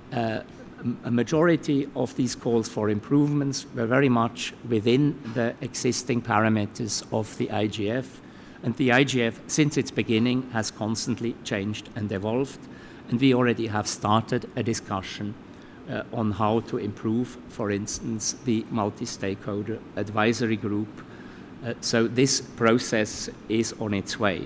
a majority of these calls for improvements were very much within the existing parameters of the IGF. And the IGF, since its beginning, has constantly changed and evolved. And we already have started a discussion on how to improve, for instance, the multi-stakeholder advisory group. So this process is on its way.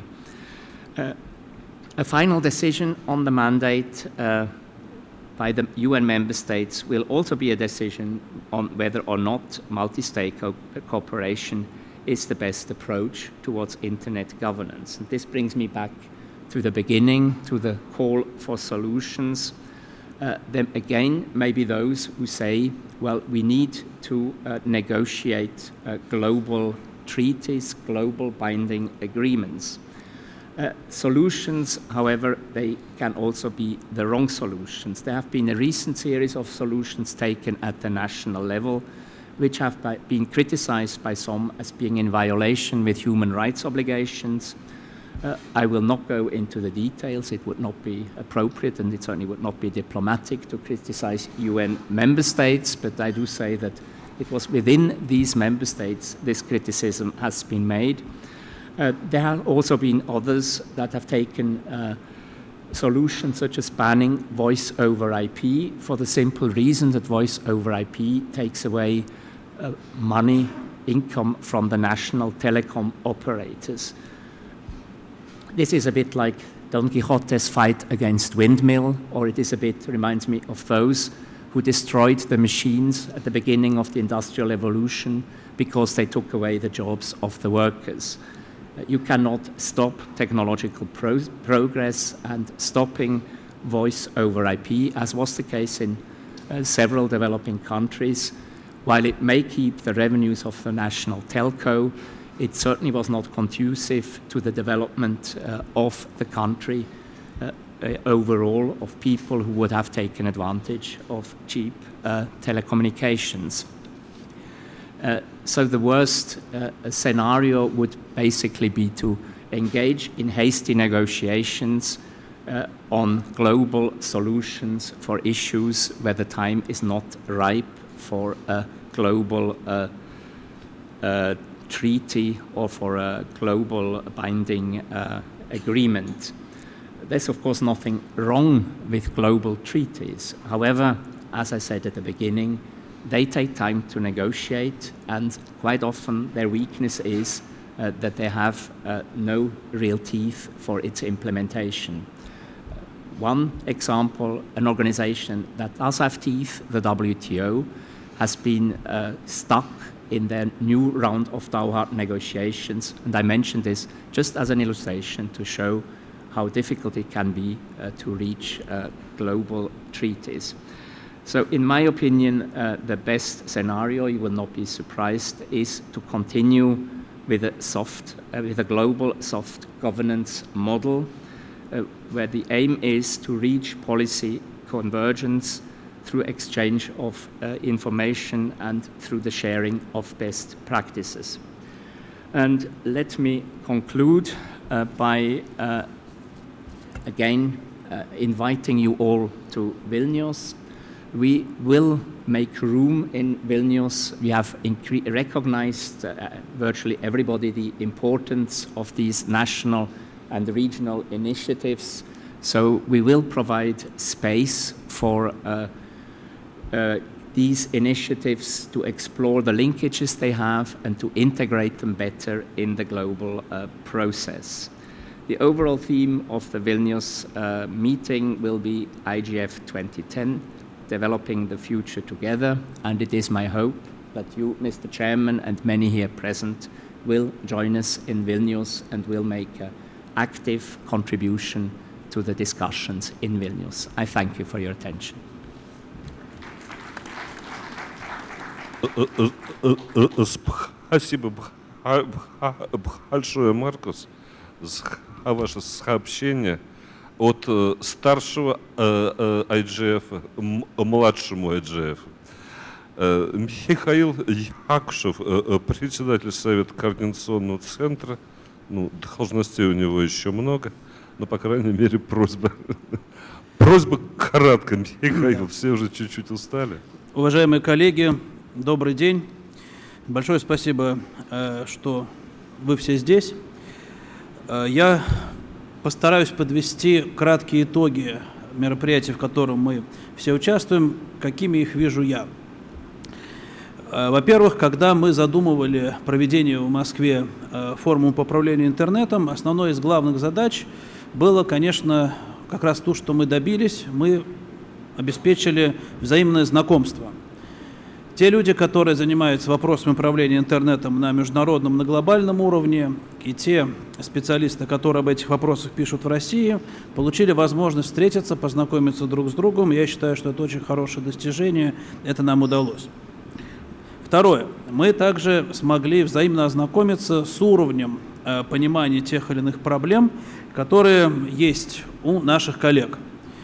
A final decision on the mandate by the UN member states will also be a decision on whether or not multi-stakeholder cooperation is the best approach towards internet governance. And this brings me back to the beginning, to the call for solutions. Then again, maybe those who say, well, we need to negotiate global treaties, global binding agreements. Solutions, however, they can also be the wrong solutions. There have been a recent series of solutions taken at the national level, which have been criticized by some as being in violation with human rights obligations. I will not go into the details. It would not be appropriate, and it certainly would not be diplomatic to criticize UN member states, but I do say that it was within these member states this criticism has been made. There have also been others that have taken solutions such as banning voice over IP for the simple reason that voice over IP takes away money, income from the national telecom operators. This is a bit like Don Quixote's fight against windmill, or it is a bit, reminds me of those who destroyed the machines at the beginning of the Industrial Revolution because they took away the jobs of the workers. You cannot stop technological progress, and stopping voice over IP, as was the case in several developing countries, while it may keep the revenues of the national telco, it certainly was not conducive to the development of the country overall, of people who would have taken advantage of cheap telecommunications. So the worst scenario would basically be to engage in hasty negotiations on global solutions for issues where the time is not ripe for a global treaty or for a global binding agreement. There's, of course, nothing wrong with global treaties. However, as I said at the beginning, they take time to negotiate, and quite often their weakness is that they have no real teeth for its implementation. One example, an organization that does have teeth, the WTO, has been stuck in their new round of Doha negotiations, and I mentioned this just as an illustration to show how difficult it can be to reach global treaties. So in my opinion, the best scenario, you will not be surprised, is to continue with a global soft governance model where the aim is to reach policy convergence through exchange of information and through the sharing of best practices. And let me conclude by again inviting you all to Vilnius. We will make room in Vilnius. We have recognized virtually everybody the importance of these national and regional initiatives. So we will provide space for these initiatives to explore the linkages they have and to integrate them better in the global process. The overall theme of the Vilnius meeting will be IGF 2010, developing the future together, and it is my hope that you, Mr. Chairman, and many here present will join us in Vilnius and will make an active contribution to the discussions in Vilnius. I thank you for your attention. Спасибо большое, Маркус, за ваше сообщение от старшего IGF, младшему IGF. Михаил Якушев, председатель Совета Координационного центра. Ну, должностей у него еще много, но, по крайней мере, просьба Просьба кратко, Михаил, все уже чуть-чуть устали. Уважаемые коллеги, добрый день. Большое спасибо, что вы все здесь. Я постараюсь подвести краткие итоги мероприятий, в котором мы все участвуем, какими их вижу я. Во-первых, когда мы задумывали проведение в Москве форума по управлению интернетом, основной из главных задач было, конечно, как раз то, что мы добились, мы обеспечили взаимное знакомство. Те люди, которые занимаются вопросами управления интернетом на международном, на глобальном уровне, и те специалисты, которые об этих вопросах пишут в России, получили возможность встретиться, познакомиться друг с другом. Я считаю, что это очень хорошее достижение, это нам удалось. Второе. Мы также смогли взаимно ознакомиться с уровнем понимания тех или иных проблем, которые есть у наших коллег.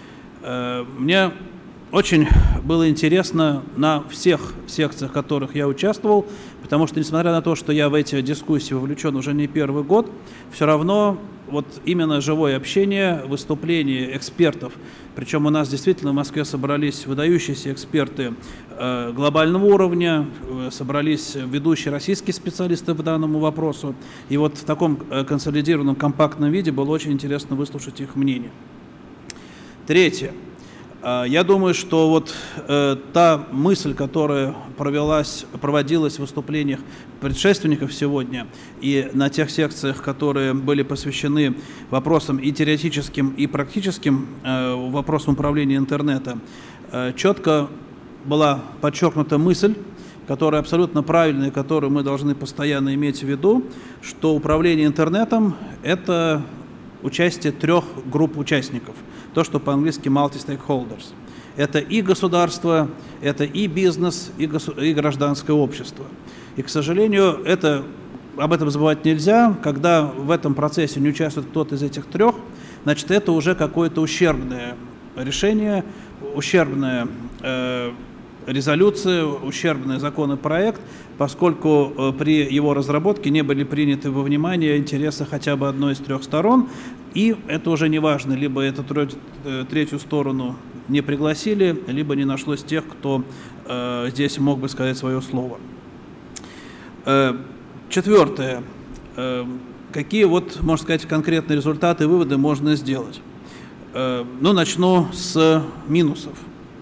Мне очень было интересно на всех секциях, в которых я участвовал, потому что, несмотря на то, что я в эти дискуссии вовлечен уже не первый год, все равно вот именно живое общение, выступления экспертов, причем у нас действительно в Москве собрались выдающиеся эксперты глобального уровня, собрались ведущие российские специалисты по данному вопросу, и вот в таком консолидированном, компактном виде было очень интересно выслушать их мнение. Третье. Я думаю, что вот та мысль, которая проводилась в выступлениях предшественников сегодня и на тех секциях, которые были посвящены вопросам и теоретическим, и практическим вопросам управления интернетом, четко была подчеркнута мысль, которая абсолютно правильная, которую мы должны постоянно иметь в виду, что управление интернетом – это участие трех групп участников. То, что по-английски multi-stakeholders. Это и государство, это и бизнес, и гражданское общество. И, к сожалению, об этом забывать нельзя. Когда в этом процессе не участвует кто-то из этих трех, значит, это уже какое-то ущербное решение, ущербная резолюция, ущербный законопроект, поскольку при его разработке не были приняты во внимание интересы хотя бы одной из трех сторон, и это уже не важно, либо эту третью сторону не пригласили, либо не нашлось тех, кто здесь мог бы сказать свое слово. Четвертое. Какие, вот, можно сказать, конкретные результаты и выводы можно сделать? Начну с минусов.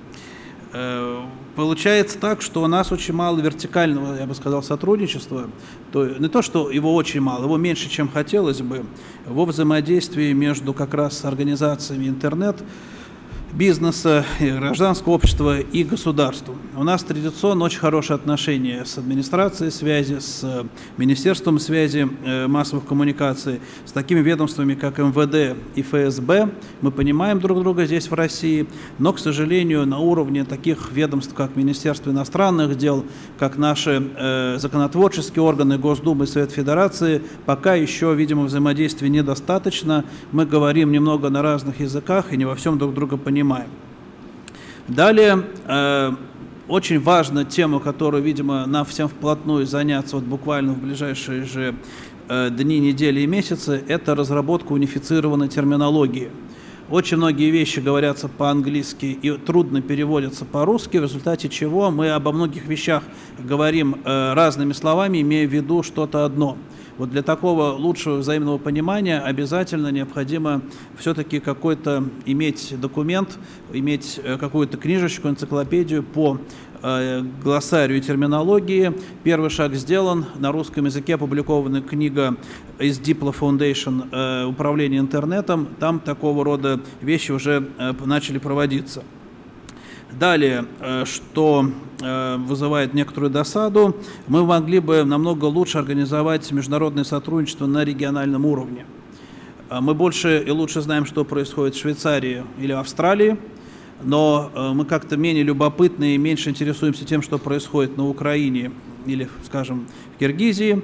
Получается так, что у нас очень мало вертикального, я бы сказал, сотрудничества. Не то, что его очень мало, его меньше, чем хотелось бы, во взаимодействии между как раз организациями интернет, бизнеса, гражданского общества и государством. У нас традиционно очень хорошие отношения с администрацией связи, с Министерством связи массовых коммуникаций, с такими ведомствами, как МВД и ФСБ. Мы понимаем друг друга здесь, в России, но, к сожалению, на уровне таких ведомств, как Министерство иностранных дел, как наши законотворческие органы, Госдумы и Совет Федерации, пока еще, видимо, взаимодействия недостаточно. Мы говорим немного на разных языках и не во всем друг друга понимаем. Далее, очень важная тема, которую, видимо, нам всем вплотную заняться вот буквально в ближайшие же дни, недели и месяцы, это разработка унифицированной терминологии. Очень многие вещи говорятся по-английски и трудно переводятся по-русски, в результате чего мы обо многих вещах говорим разными словами, имея в виду что-то одно. Вот для такого лучшего взаимного понимания обязательно необходимо все-таки какой-то иметь документ, иметь какую-то книжечку, энциклопедию по глоссарию и терминологии. Первый шаг сделан. На русском языке опубликована книга из Diplo Foundation «Управление интернетом». Там такого рода вещи уже начали проводиться. Далее, что вызывает некоторую досаду, мы могли бы намного лучше организовать международное сотрудничество на региональном уровне. Мы больше и лучше знаем, что происходит в Швейцарии или Австралии, но мы как-то менее любопытны и меньше интересуемся тем, что происходит на Украине или, скажем, в Киргизии.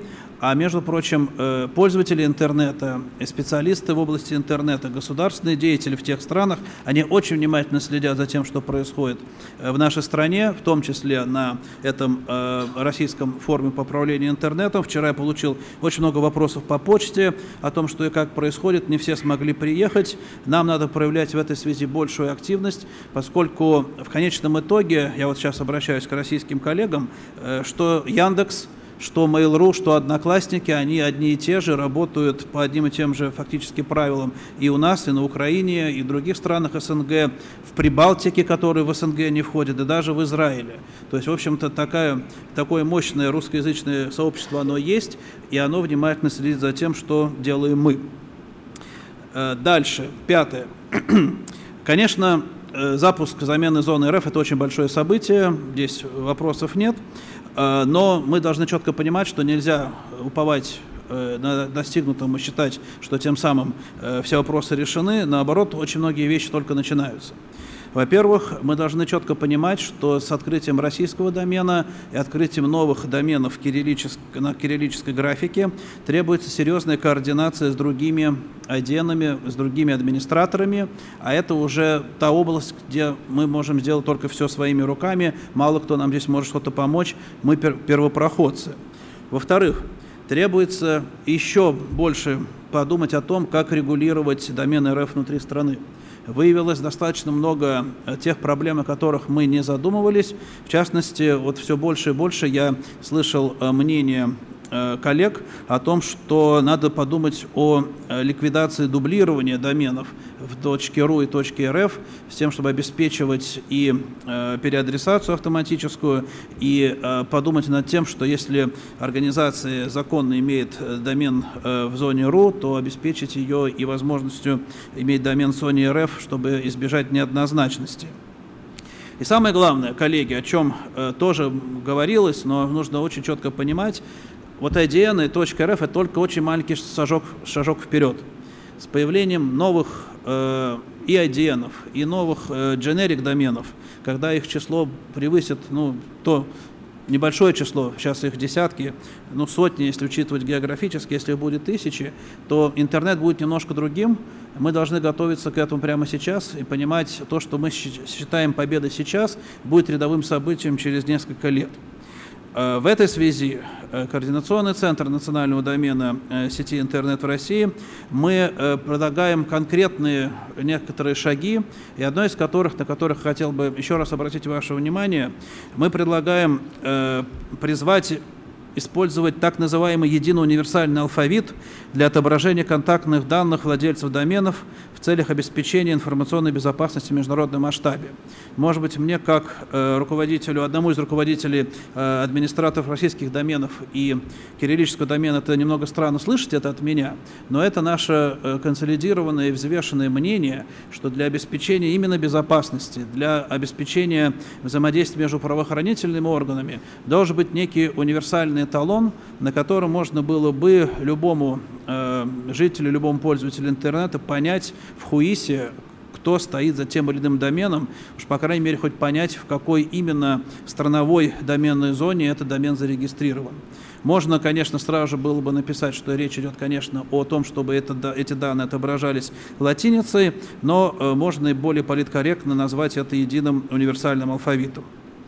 А между прочим, пользователи интернета, специалисты в области интернета, государственные деятели в тех странах, они очень внимательно следят за тем, что происходит в нашей стране, в том числе на этом российском форуме по управлению интернетом. Вчера я получил очень много вопросов по почте о том, что и как происходит. Не все смогли приехать. Нам надо проявлять в этой связи большую активность, поскольку в конечном итоге, я вот сейчас обращаюсь к российским коллегам, что Яндекс, что Mail.ru, что Одноклассники, они одни и те же, работают по одним и тем же фактически правилам и у нас, и на Украине, и в других странах СНГ, в Прибалтике, которые в СНГ не входят, и даже в Израиле. То есть, в общем-то, такое мощное русскоязычное сообщество, оно есть, и оно внимательно следит за тем, что делаем мы. Дальше, 5. Конечно, запуск замены зоны РФ – это очень большое событие, здесь вопросов нет. Но мы должны четко понимать, что нельзя уповать на достигнутом и считать, что тем самым все вопросы решены. Наоборот, очень многие вещи только начинаются. Во-первых, мы должны четко понимать, что с открытием российского домена и открытием новых доменов на кириллической графике требуется серьезная координация с другими IDN-ами, с другими администраторами, а это уже та область, где мы можем сделать только все своими руками, мало кто нам здесь может что-то помочь, мы первопроходцы. Во-вторых, требуется еще больше подумать о том, как регулировать домены РФ внутри страны. Выявилось достаточно много тех проблем, о которых мы не задумывались. В частности, вот все больше и больше я слышал мнение коллег о том, что надо подумать о ликвидации дублирования доменов в .ru и .rf с тем, чтобы обеспечивать и переадресацию автоматическую, и подумать над тем, что если организация законно имеет домен в зоне .ru, то обеспечить ее и возможностью иметь домен в зоне .rf, чтобы избежать неоднозначности. И самое главное, коллеги, о чем тоже говорилось, но нужно очень четко понимать, вот IDN и .rf – это только очень маленький шажок вперед. С появлением новых и IDN-ов, и новых generic-доменов, когда их число превысит, то небольшое число, сейчас их десятки, сотни, если учитывать географически, если их будет тысячи, то интернет будет немножко другим. Мы должны готовиться к этому прямо сейчас и понимать, то, что мы считаем победой сейчас, будет рядовым событием через несколько лет. В этой связи Координационный центр национального домена сети интернет в России, мы предлагаем конкретные некоторые шаги, и одно из которых, на которых хотел бы еще раз обратить ваше внимание, мы предлагаем призвать использовать так называемый единый универсальный алфавит для отображения контактных данных владельцев доменов в целях обеспечения информационной безопасности в международном масштабе. Может быть, мне, как одному из руководителей администраторов российских доменов и кириллического домена, это немного странно слышать это от меня, но это наше консолидированное и взвешенное мнение, что для обеспечения именно безопасности, для обеспечения взаимодействия между правоохранительными органами должен быть некий универсальный эталон, на котором можно было бы любому жителю, любому пользователю интернета понять в ХУИСе, кто стоит за тем или иным доменом, уж по крайней мере хоть понять, в какой именно страновой доменной зоне этот домен зарегистрирован. Можно, конечно, сразу же было бы написать, что речь идет, конечно, о том, чтобы эти данные отображались латиницей, но можно и более политкорректно назвать это единым универсальным алфавитом.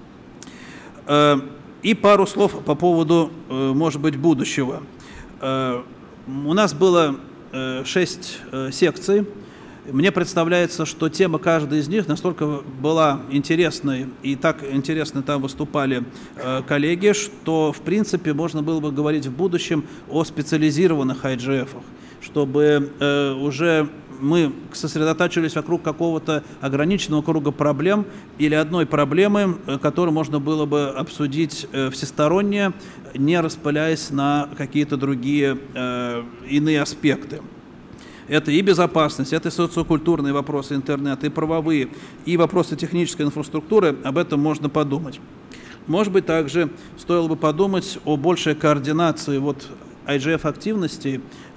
И пару слов по поводу, может быть, будущего. У нас было 6 секций. Мне представляется, что тема каждой из них настолько была интересной, и так интересно там выступали коллеги, что, в принципе, можно было бы говорить в будущем о специализированных IGF-ах, чтобы уже мы сосредотачивались вокруг какого-то ограниченного круга проблем или одной проблемы, которую можно было бы обсудить всесторонне, не распыляясь на какие-то другие иные аспекты. Это и безопасность, это и социокультурные вопросы интернета, и правовые, и вопросы технической инфраструктуры, об этом можно подумать. Может быть, также стоило бы подумать о большей координации IGF-активностей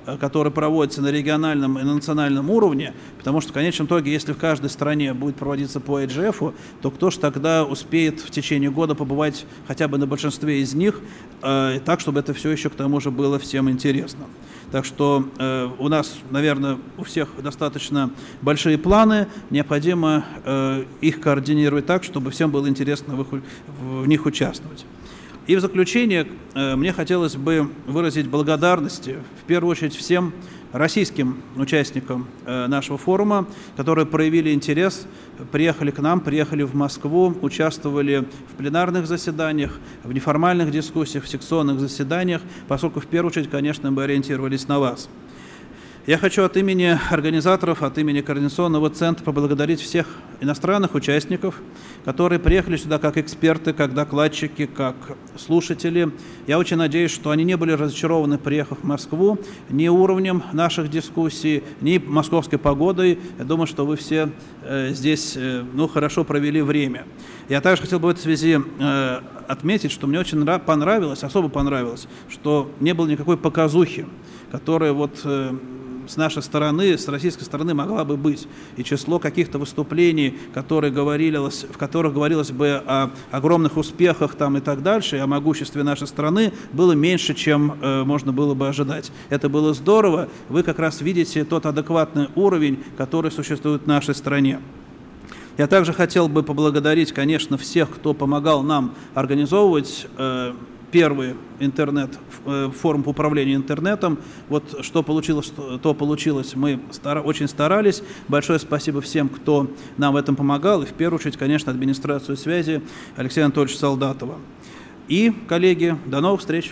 который проводится на региональном и на национальном уровне, потому что в конечном итоге, если в каждой стране будет проводиться по IGF, то кто же тогда успеет в течение года побывать хотя бы на большинстве из них, так, чтобы это все еще к тому же было всем интересно. Так что у нас, наверное, у всех достаточно большие планы, необходимо их координировать так, чтобы всем было интересно в них участвовать. И в заключение мне хотелось бы выразить благодарность, в первую очередь, всем российским участникам нашего форума, которые проявили интерес, приехали к нам, приехали в Москву, участвовали в пленарных заседаниях, в неформальных дискуссиях, в секционных заседаниях, поскольку в первую очередь, конечно, мы ориентировались на вас. Я хочу от имени организаторов, от имени Координационного центра поблагодарить всех иностранных участников, которые приехали сюда как эксперты, как докладчики, как слушатели. Я очень надеюсь, что они не были разочарованы, приехав в Москву, ни уровнем наших дискуссий, ни московской погодой. Я думаю, что вы все здесь хорошо провели время. Я также хотел бы в этой связи отметить, что мне очень понравилось, особо понравилось, что не было никакой показухи, которая с нашей стороны, с российской стороны могла бы быть. И число каких-то выступлений, в которых говорилось бы о огромных успехах там и так дальше, и о могуществе нашей страны, было меньше, чем можно было бы ожидать. Это было здорово. Вы как раз видите тот адекватный уровень, который существует в нашей стране. Я также хотел бы поблагодарить, конечно, всех, кто помогал нам организовывать первый форум по управлению интернетом. Вот что получилось, то получилось. Мы очень старались. Большое спасибо всем, кто нам в этом помогал. И в первую очередь, конечно, администрацию связи Алексея Анатольевича Солдатова. И, коллеги, до новых встреч.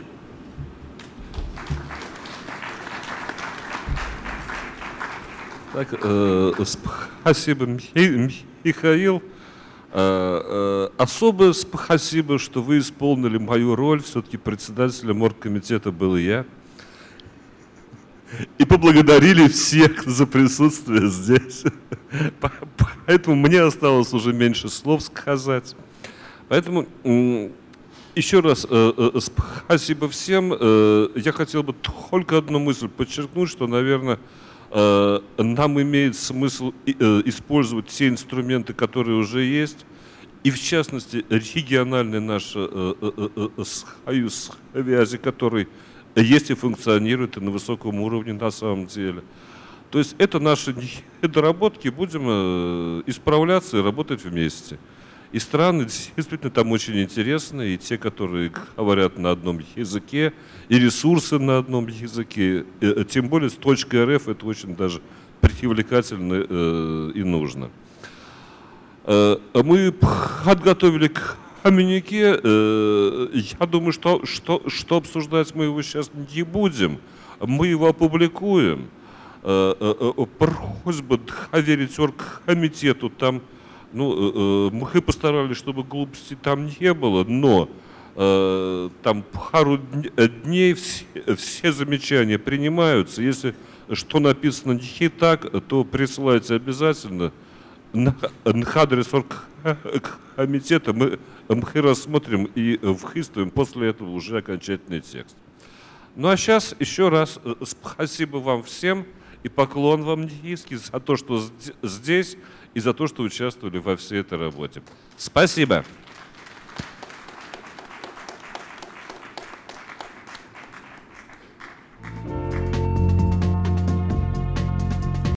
Так, спасибо, Михаил. Особое спасибо, что вы исполнили мою роль. Все-таки председателем оргкомитета был я. И поблагодарили всех за присутствие здесь. Поэтому мне осталось уже меньше слов сказать. Поэтому еще раз спасибо всем. Я хотел бы только одну мысль подчеркнуть, что, наверное, нам имеет смысл использовать те инструменты, которые уже есть, и в частности региональный наш союз связи, который есть и функционирует и на высоком уровне на самом деле. То есть это наши недоработки, будем исправляться и работать вместе. И страны действительно там очень интересные, и те, которые говорят на одном языке, и ресурсы на одном языке, тем более с .рф это очень даже привлекательно и нужно. Мы подготовили коммюнике, я думаю, что обсуждать мы его сейчас не будем, мы его опубликуем. Просьба доверить оргкомитету, там мы постарались, чтобы глупостей там не было, но там пару дней все замечания принимаются. Если что написано не так, то присылайте обязательно на адрес оргкомитета. Мы рассмотрим и вхистуем после этого уже окончательный текст. Ну а сейчас еще раз спасибо вам всем и поклон вам низкий за то, что здесь, и за то, что участвовали во всей этой работе. Спасибо.